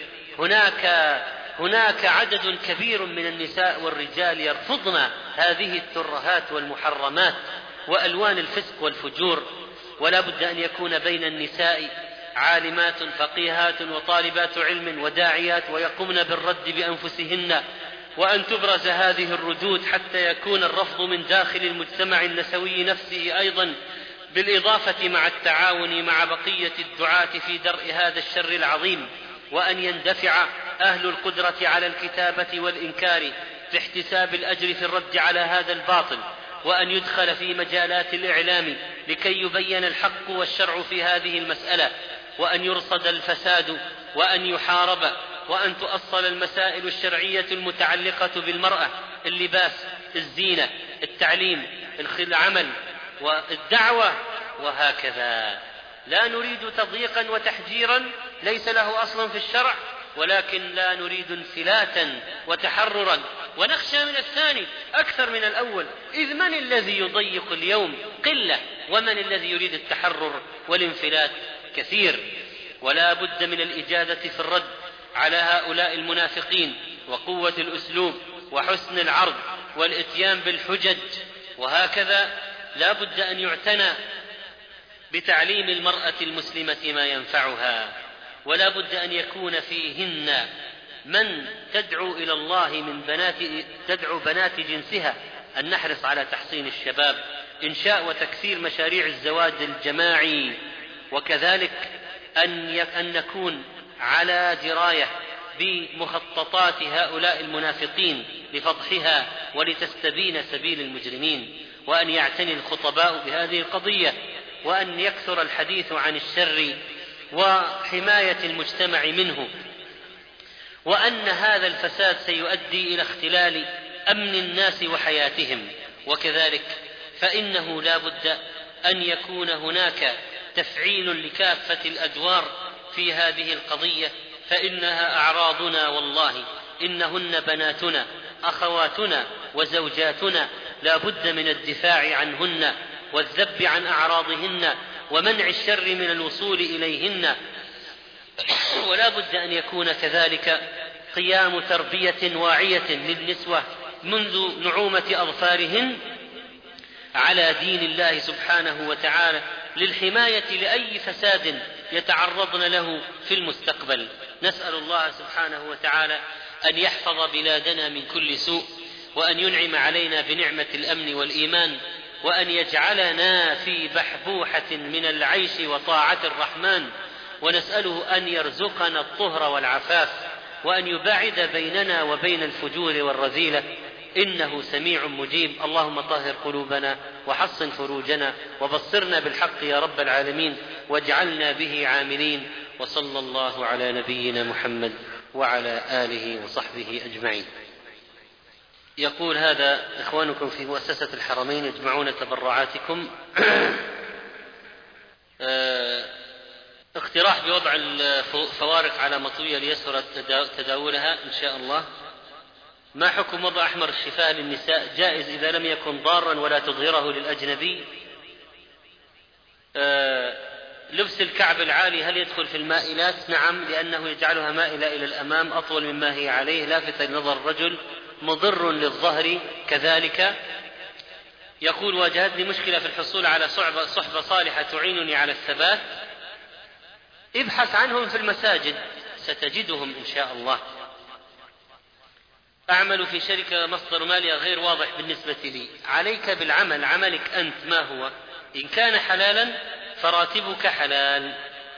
هناك عدد كبير من النساء والرجال يرفضن هذه الترهات والمحرمات وألوان الفسق والفجور. ولا بد أن يكون بين النساء عالمات فقيهات وطالبات علم وداعيات ويقومن بالرد بأنفسهن، وأن تبرز هذه الردود حتى يكون الرفض من داخل المجتمع النسوي نفسه أيضا، بالإضافة مع التعاون مع بقية الدعاة في درء هذا الشر العظيم، وأن يندفع أهل القدرة على الكتابة والإنكار في احتساب الأجر في الرد على هذا الباطل، وأن يدخل في مجالات الإعلام لكي يبين الحق والشرع في هذه المسألة، وأن يرصد الفساد وأن يحارب، وأن تؤصل المسائل الشرعية المتعلقة بالمرأة، اللباس، الزينة، التعليم، العمل والدعوة، وهكذا. لا نريد تضييقا وتحجيرا ليس له أصلا في الشرع، ولكن لا نريد انفلاتا وتحررا، ونخشى من الثاني أكثر من الأول، إذ من الذي يضيق اليوم؟ قلة، ومن الذي يريد التحرر والانفلات؟ كثير. ولا بد من الإجادة في الرد على هؤلاء المنافقين، وقوة الأسلوب وحسن العرض والإتيان بالحجج. وهكذا لا بد أن يعتنى بتعليم المرأة المسلمة ما ينفعها، ولا بد أن يكون فيهن من تدعو إلى الله من تدعو بنات جنسها أن نحرص على تحصين الشباب، إنشاء وتكثير مشاريع الزواج الجماعي، وكذلك أن نكون على دراية بمخططات هؤلاء المنافقين لفضحها ولتستبين سبيل المجرمين، وأن يعتني الخطباء بهذه القضية، وأن يكثر الحديث عن الشر وحماية المجتمع منه، وأن هذا الفساد سيؤدي إلى اختلال أمن الناس وحياتهم. وكذلك فإنه لا بد أن يكون هناك تفعيل لكافة الأدوار في هذه القضية، فإنها أعراضنا والله، إنهن بناتنا أخواتنا وزوجاتنا، لا بد من الدفاع عنهن والذب عن أعراضهن ومنع الشر من الوصول إليهن. ولا بد أن يكون كذلك قيام تربية واعية للنسوة منذ نعومة أظفارهن على دين الله سبحانه وتعالى، للحماية لأي فساد يتعرضن له في المستقبل. نسأل الله سبحانه وتعالى أن يحفظ بلادنا من كل سوء، وأن ينعم علينا بنعمة الأمن والإيمان، وأن يجعلنا في بحبوحة من العيش وطاعة الرحمن، ونسأله أن يرزقنا الطهر والعفاف، وأن يباعد بيننا وبين الفجور والرذيلة، إنه سميع مجيب. اللهم طهر قلوبنا وحصن فروجنا وبصرنا بالحق يا رب العالمين، واجعلنا به عاملين. وصلى الله على نبينا محمد وعلى آله وصحبه أجمعين. يقول هذا إخوانكم في مؤسسة الحرمين يجمعون تبرعاتكم اقتراح بوضع الفوارق على مطوية ليسهل تداولها إن شاء الله. ما حكم وضع أحمر الشفاه للنساء؟ جائز إذا لم يكن ضارا ولا تظهره للأجنبي. لبس الكعب العالي هل يدخل في المائلات؟ نعم، لأنه يجعلها مائلة إلى الأمام أطول مما هي عليه، لافت لنظر الرجل، مضر للظهر كذلك. يقول: واجهتني مشكلة في الحصول على صحبة صالحة تعينني على الثبات. ابحث عنهم في المساجد ستجدهم إن شاء الله. أعمل في شركة مصدر مالي غير واضح بالنسبة لي. عليك بالعمل، عملك أنت ما هو؟ إن كان حلالا فراتبك حلال.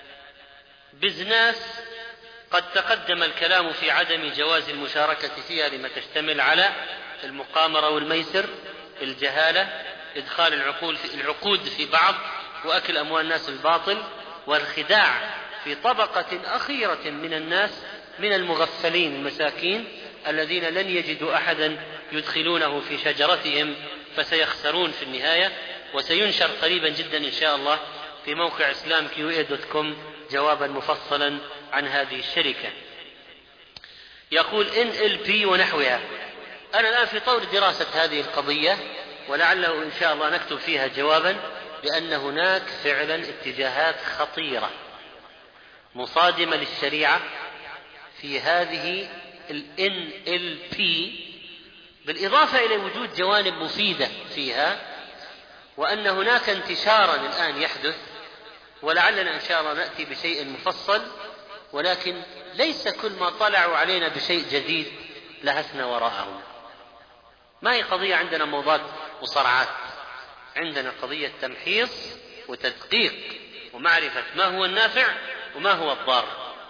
بزنس قد تقدم الكلام في عدم جواز المشاركة فيها لما تشتمل على المقامرة والميسر، الجهالة، إدخال العقود في بعض، وأكل أموال الناس الباطل، والخداع في طبقة أخيرة من الناس من المغفلين المساكين الذين لن يجدوا أحدا يدخلونه في شجرتهم فسيخسرون في النهاية. وسينشر قريبا جدا إن شاء الله في موقع islamqa.com جوابا مفصلا عن هذه الشركة. يقول NLP ونحوها. أنا الآن في طور دراسة هذه القضية، ولعله إن شاء الله نكتب فيها جوابا، لأن هناك فعلا اتجاهات خطيرة مصادمة للشريعة في هذه NLP، بالإضافة إلى وجود جوانب مفيدة فيها، وأن هناك انتشارا الآن يحدث، ولعلنا إن شاء الله نأتي بشيء مفصل، ولكن ليس كل ما طلعوا علينا بشيء جديد لهثنا وراءهم. ما هي قضية عندنا موضات وصرعات، عندنا قضية تمحيص وتدقيق ومعرفة ما هو النافع وما هو الضار.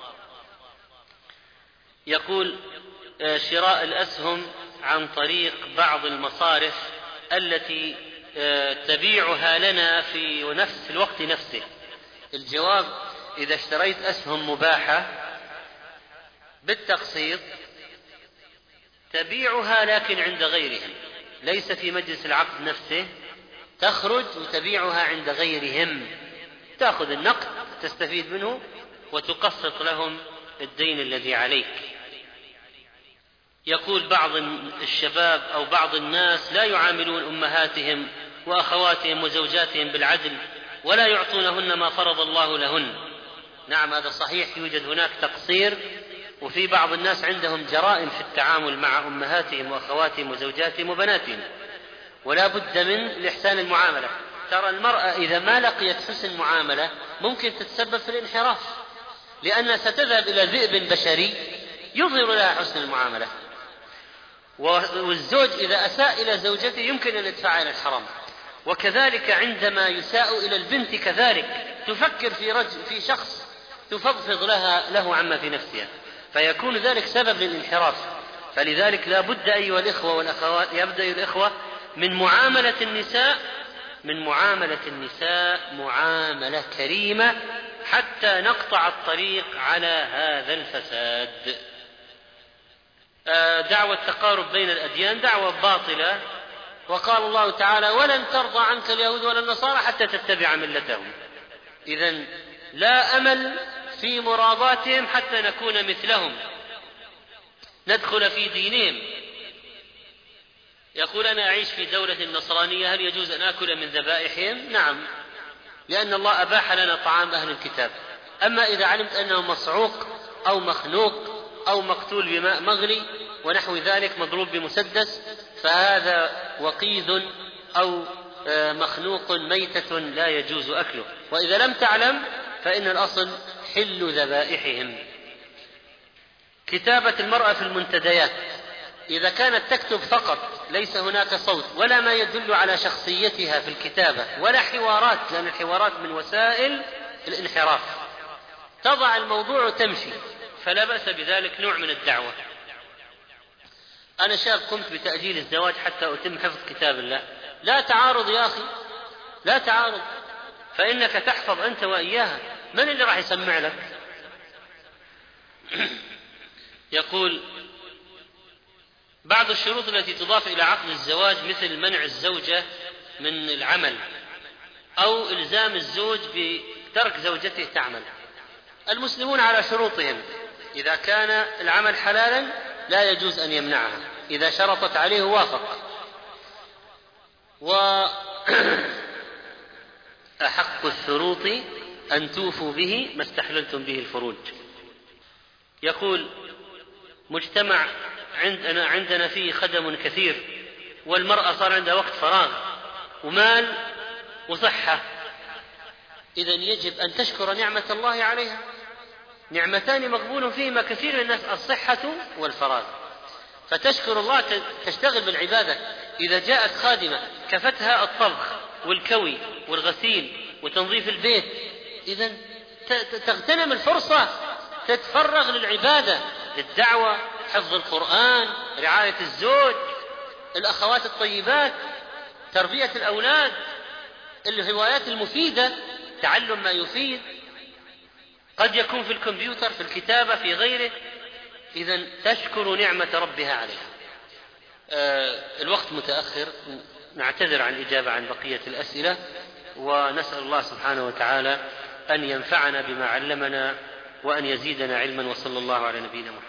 يقول: شراء الأسهم عن طريق بعض المصارف التي تبيعها لنا في نفس الوقت نفسه. الجواب: إذا اشتريت أسهم مباحة بالتقسيط تبيعها لكن عند غيرهم، ليس في مجلس العقد نفسه، تخرج وتبيعها عند غيرهم، تأخذ النقد تستفيد منه وتقسط لهم الدين الذي عليك. يقول: بعض الشباب أو بعض الناس لا يعاملون أمهاتهم وأخواتهم وزوجاتهم بالعدل ولا يعطونهن ما فرض الله لهن. نعم، هذا صحيح، يوجد هناك تقصير، وفي بعض الناس عندهم جرائم في التعامل مع أمهاتهم وأخواتهم وزوجاتهم وبناتهم، ولا بد من الإحسان المعاملة. ترى المرأة إذا ما لقيت حسن معاملة ممكن تتسبب في الانحراف، لأنها ستذهب إلى ذئب بشري يظهر لها حسن المعاملة. والزوج إذا أساء إلى زوجته يمكن أن يدفعها إلى الحرام. وكذلك عندما يساء إلى البنت كذلك تفكر في شخص تفضفض له عما في نفسها، فيكون ذلك سبب للانحراف. فلذلك لا بد أيها الإخوة والأخوات، يبدأ الإخوة من معاملة النساء معاملة كريمة حتى نقطع الطريق على هذا الفساد. دعوة التقارب بين الأديان دعوة باطلة، وقال الله تعالى: ولن ترضى عنك اليهود ولا النصارى حتى تتبع ملتهم. إذن لا أمل في مراباتهم حتى نكون مثلهم، ندخل في دينهم. يقول: أنا أعيش في دولة نصرانية، هل يجوز أن آكل من ذبائحهم؟ نعم، لأن الله أباح لنا طعام أهل الكتاب. أما إذا علمت أنه مصعوق أو مخنوق أو مقتول بماء مغلي ونحو ذلك مضروب بمسدس فهذا وقيذ أو مخنوق ميتة لا يجوز أكله. وإذا لم تعلم فإن الأصل حل ذبائحهم. كتابة المرأة في المنتديات إذا كانت تكتب فقط، ليس هناك صوت ولا ما يدل على شخصيتها في الكتابة ولا حوارات، لأن الحوارات من وسائل الانحراف، تضع الموضوع وتمشي، فلا بأس بذلك، نوع من الدعوة. أنا شاب قمت بتأجيل الزواج حتى أتم حفظ كتاب الله. لا تعارض يا أخي، لا تعارض، فإنك تحفظ أنت وإياها، من اللي راح يسمع لك؟ يقول: بعض الشروط التي تضاف إلى عقد الزواج مثل منع الزوجة من العمل أو إلزام الزوج بترك زوجته تعمل. المسلمون على شروطهم، إذا كان العمل حلالا لا يجوز أن يمنعها، إذا شرطت عليه وافق. وأحق الشروط أن توفوا به ما استحللتم به الفروج. يقول: مجتمع عندنا فيه خدم كثير، والمرأة صار عندها وقت فراغ ومال وصحة، إذن يجب أن تشكر نعمة الله عليها. نعمتان مغبون فيهما كثير من الناس، الصحة والفراغ، فتشكر الله، تشتغل بالعبادة. إذا جاءت خادمة كفتها الطبخ والكوي والغسيل وتنظيف البيت، إذن تغتنم الفرصة، تتفرغ للعبادة، للدعوة، حفظ القرآن، رعاية الزوج، الأخوات الطيبات، تربية الأولاد، الهوايات المفيدة، تعلم ما يفيد، قد يكون في الكمبيوتر، في الكتابة، في غيره. إذن تشكر نعمة ربها عليها. الوقت متأخر، نعتذر عن الإجابة عن بقية الأسئلة، ونسأل الله سبحانه وتعالى أن ينفعنا بما علمنا وأن يزيدنا علما، وصلى الله على نبينا محمد.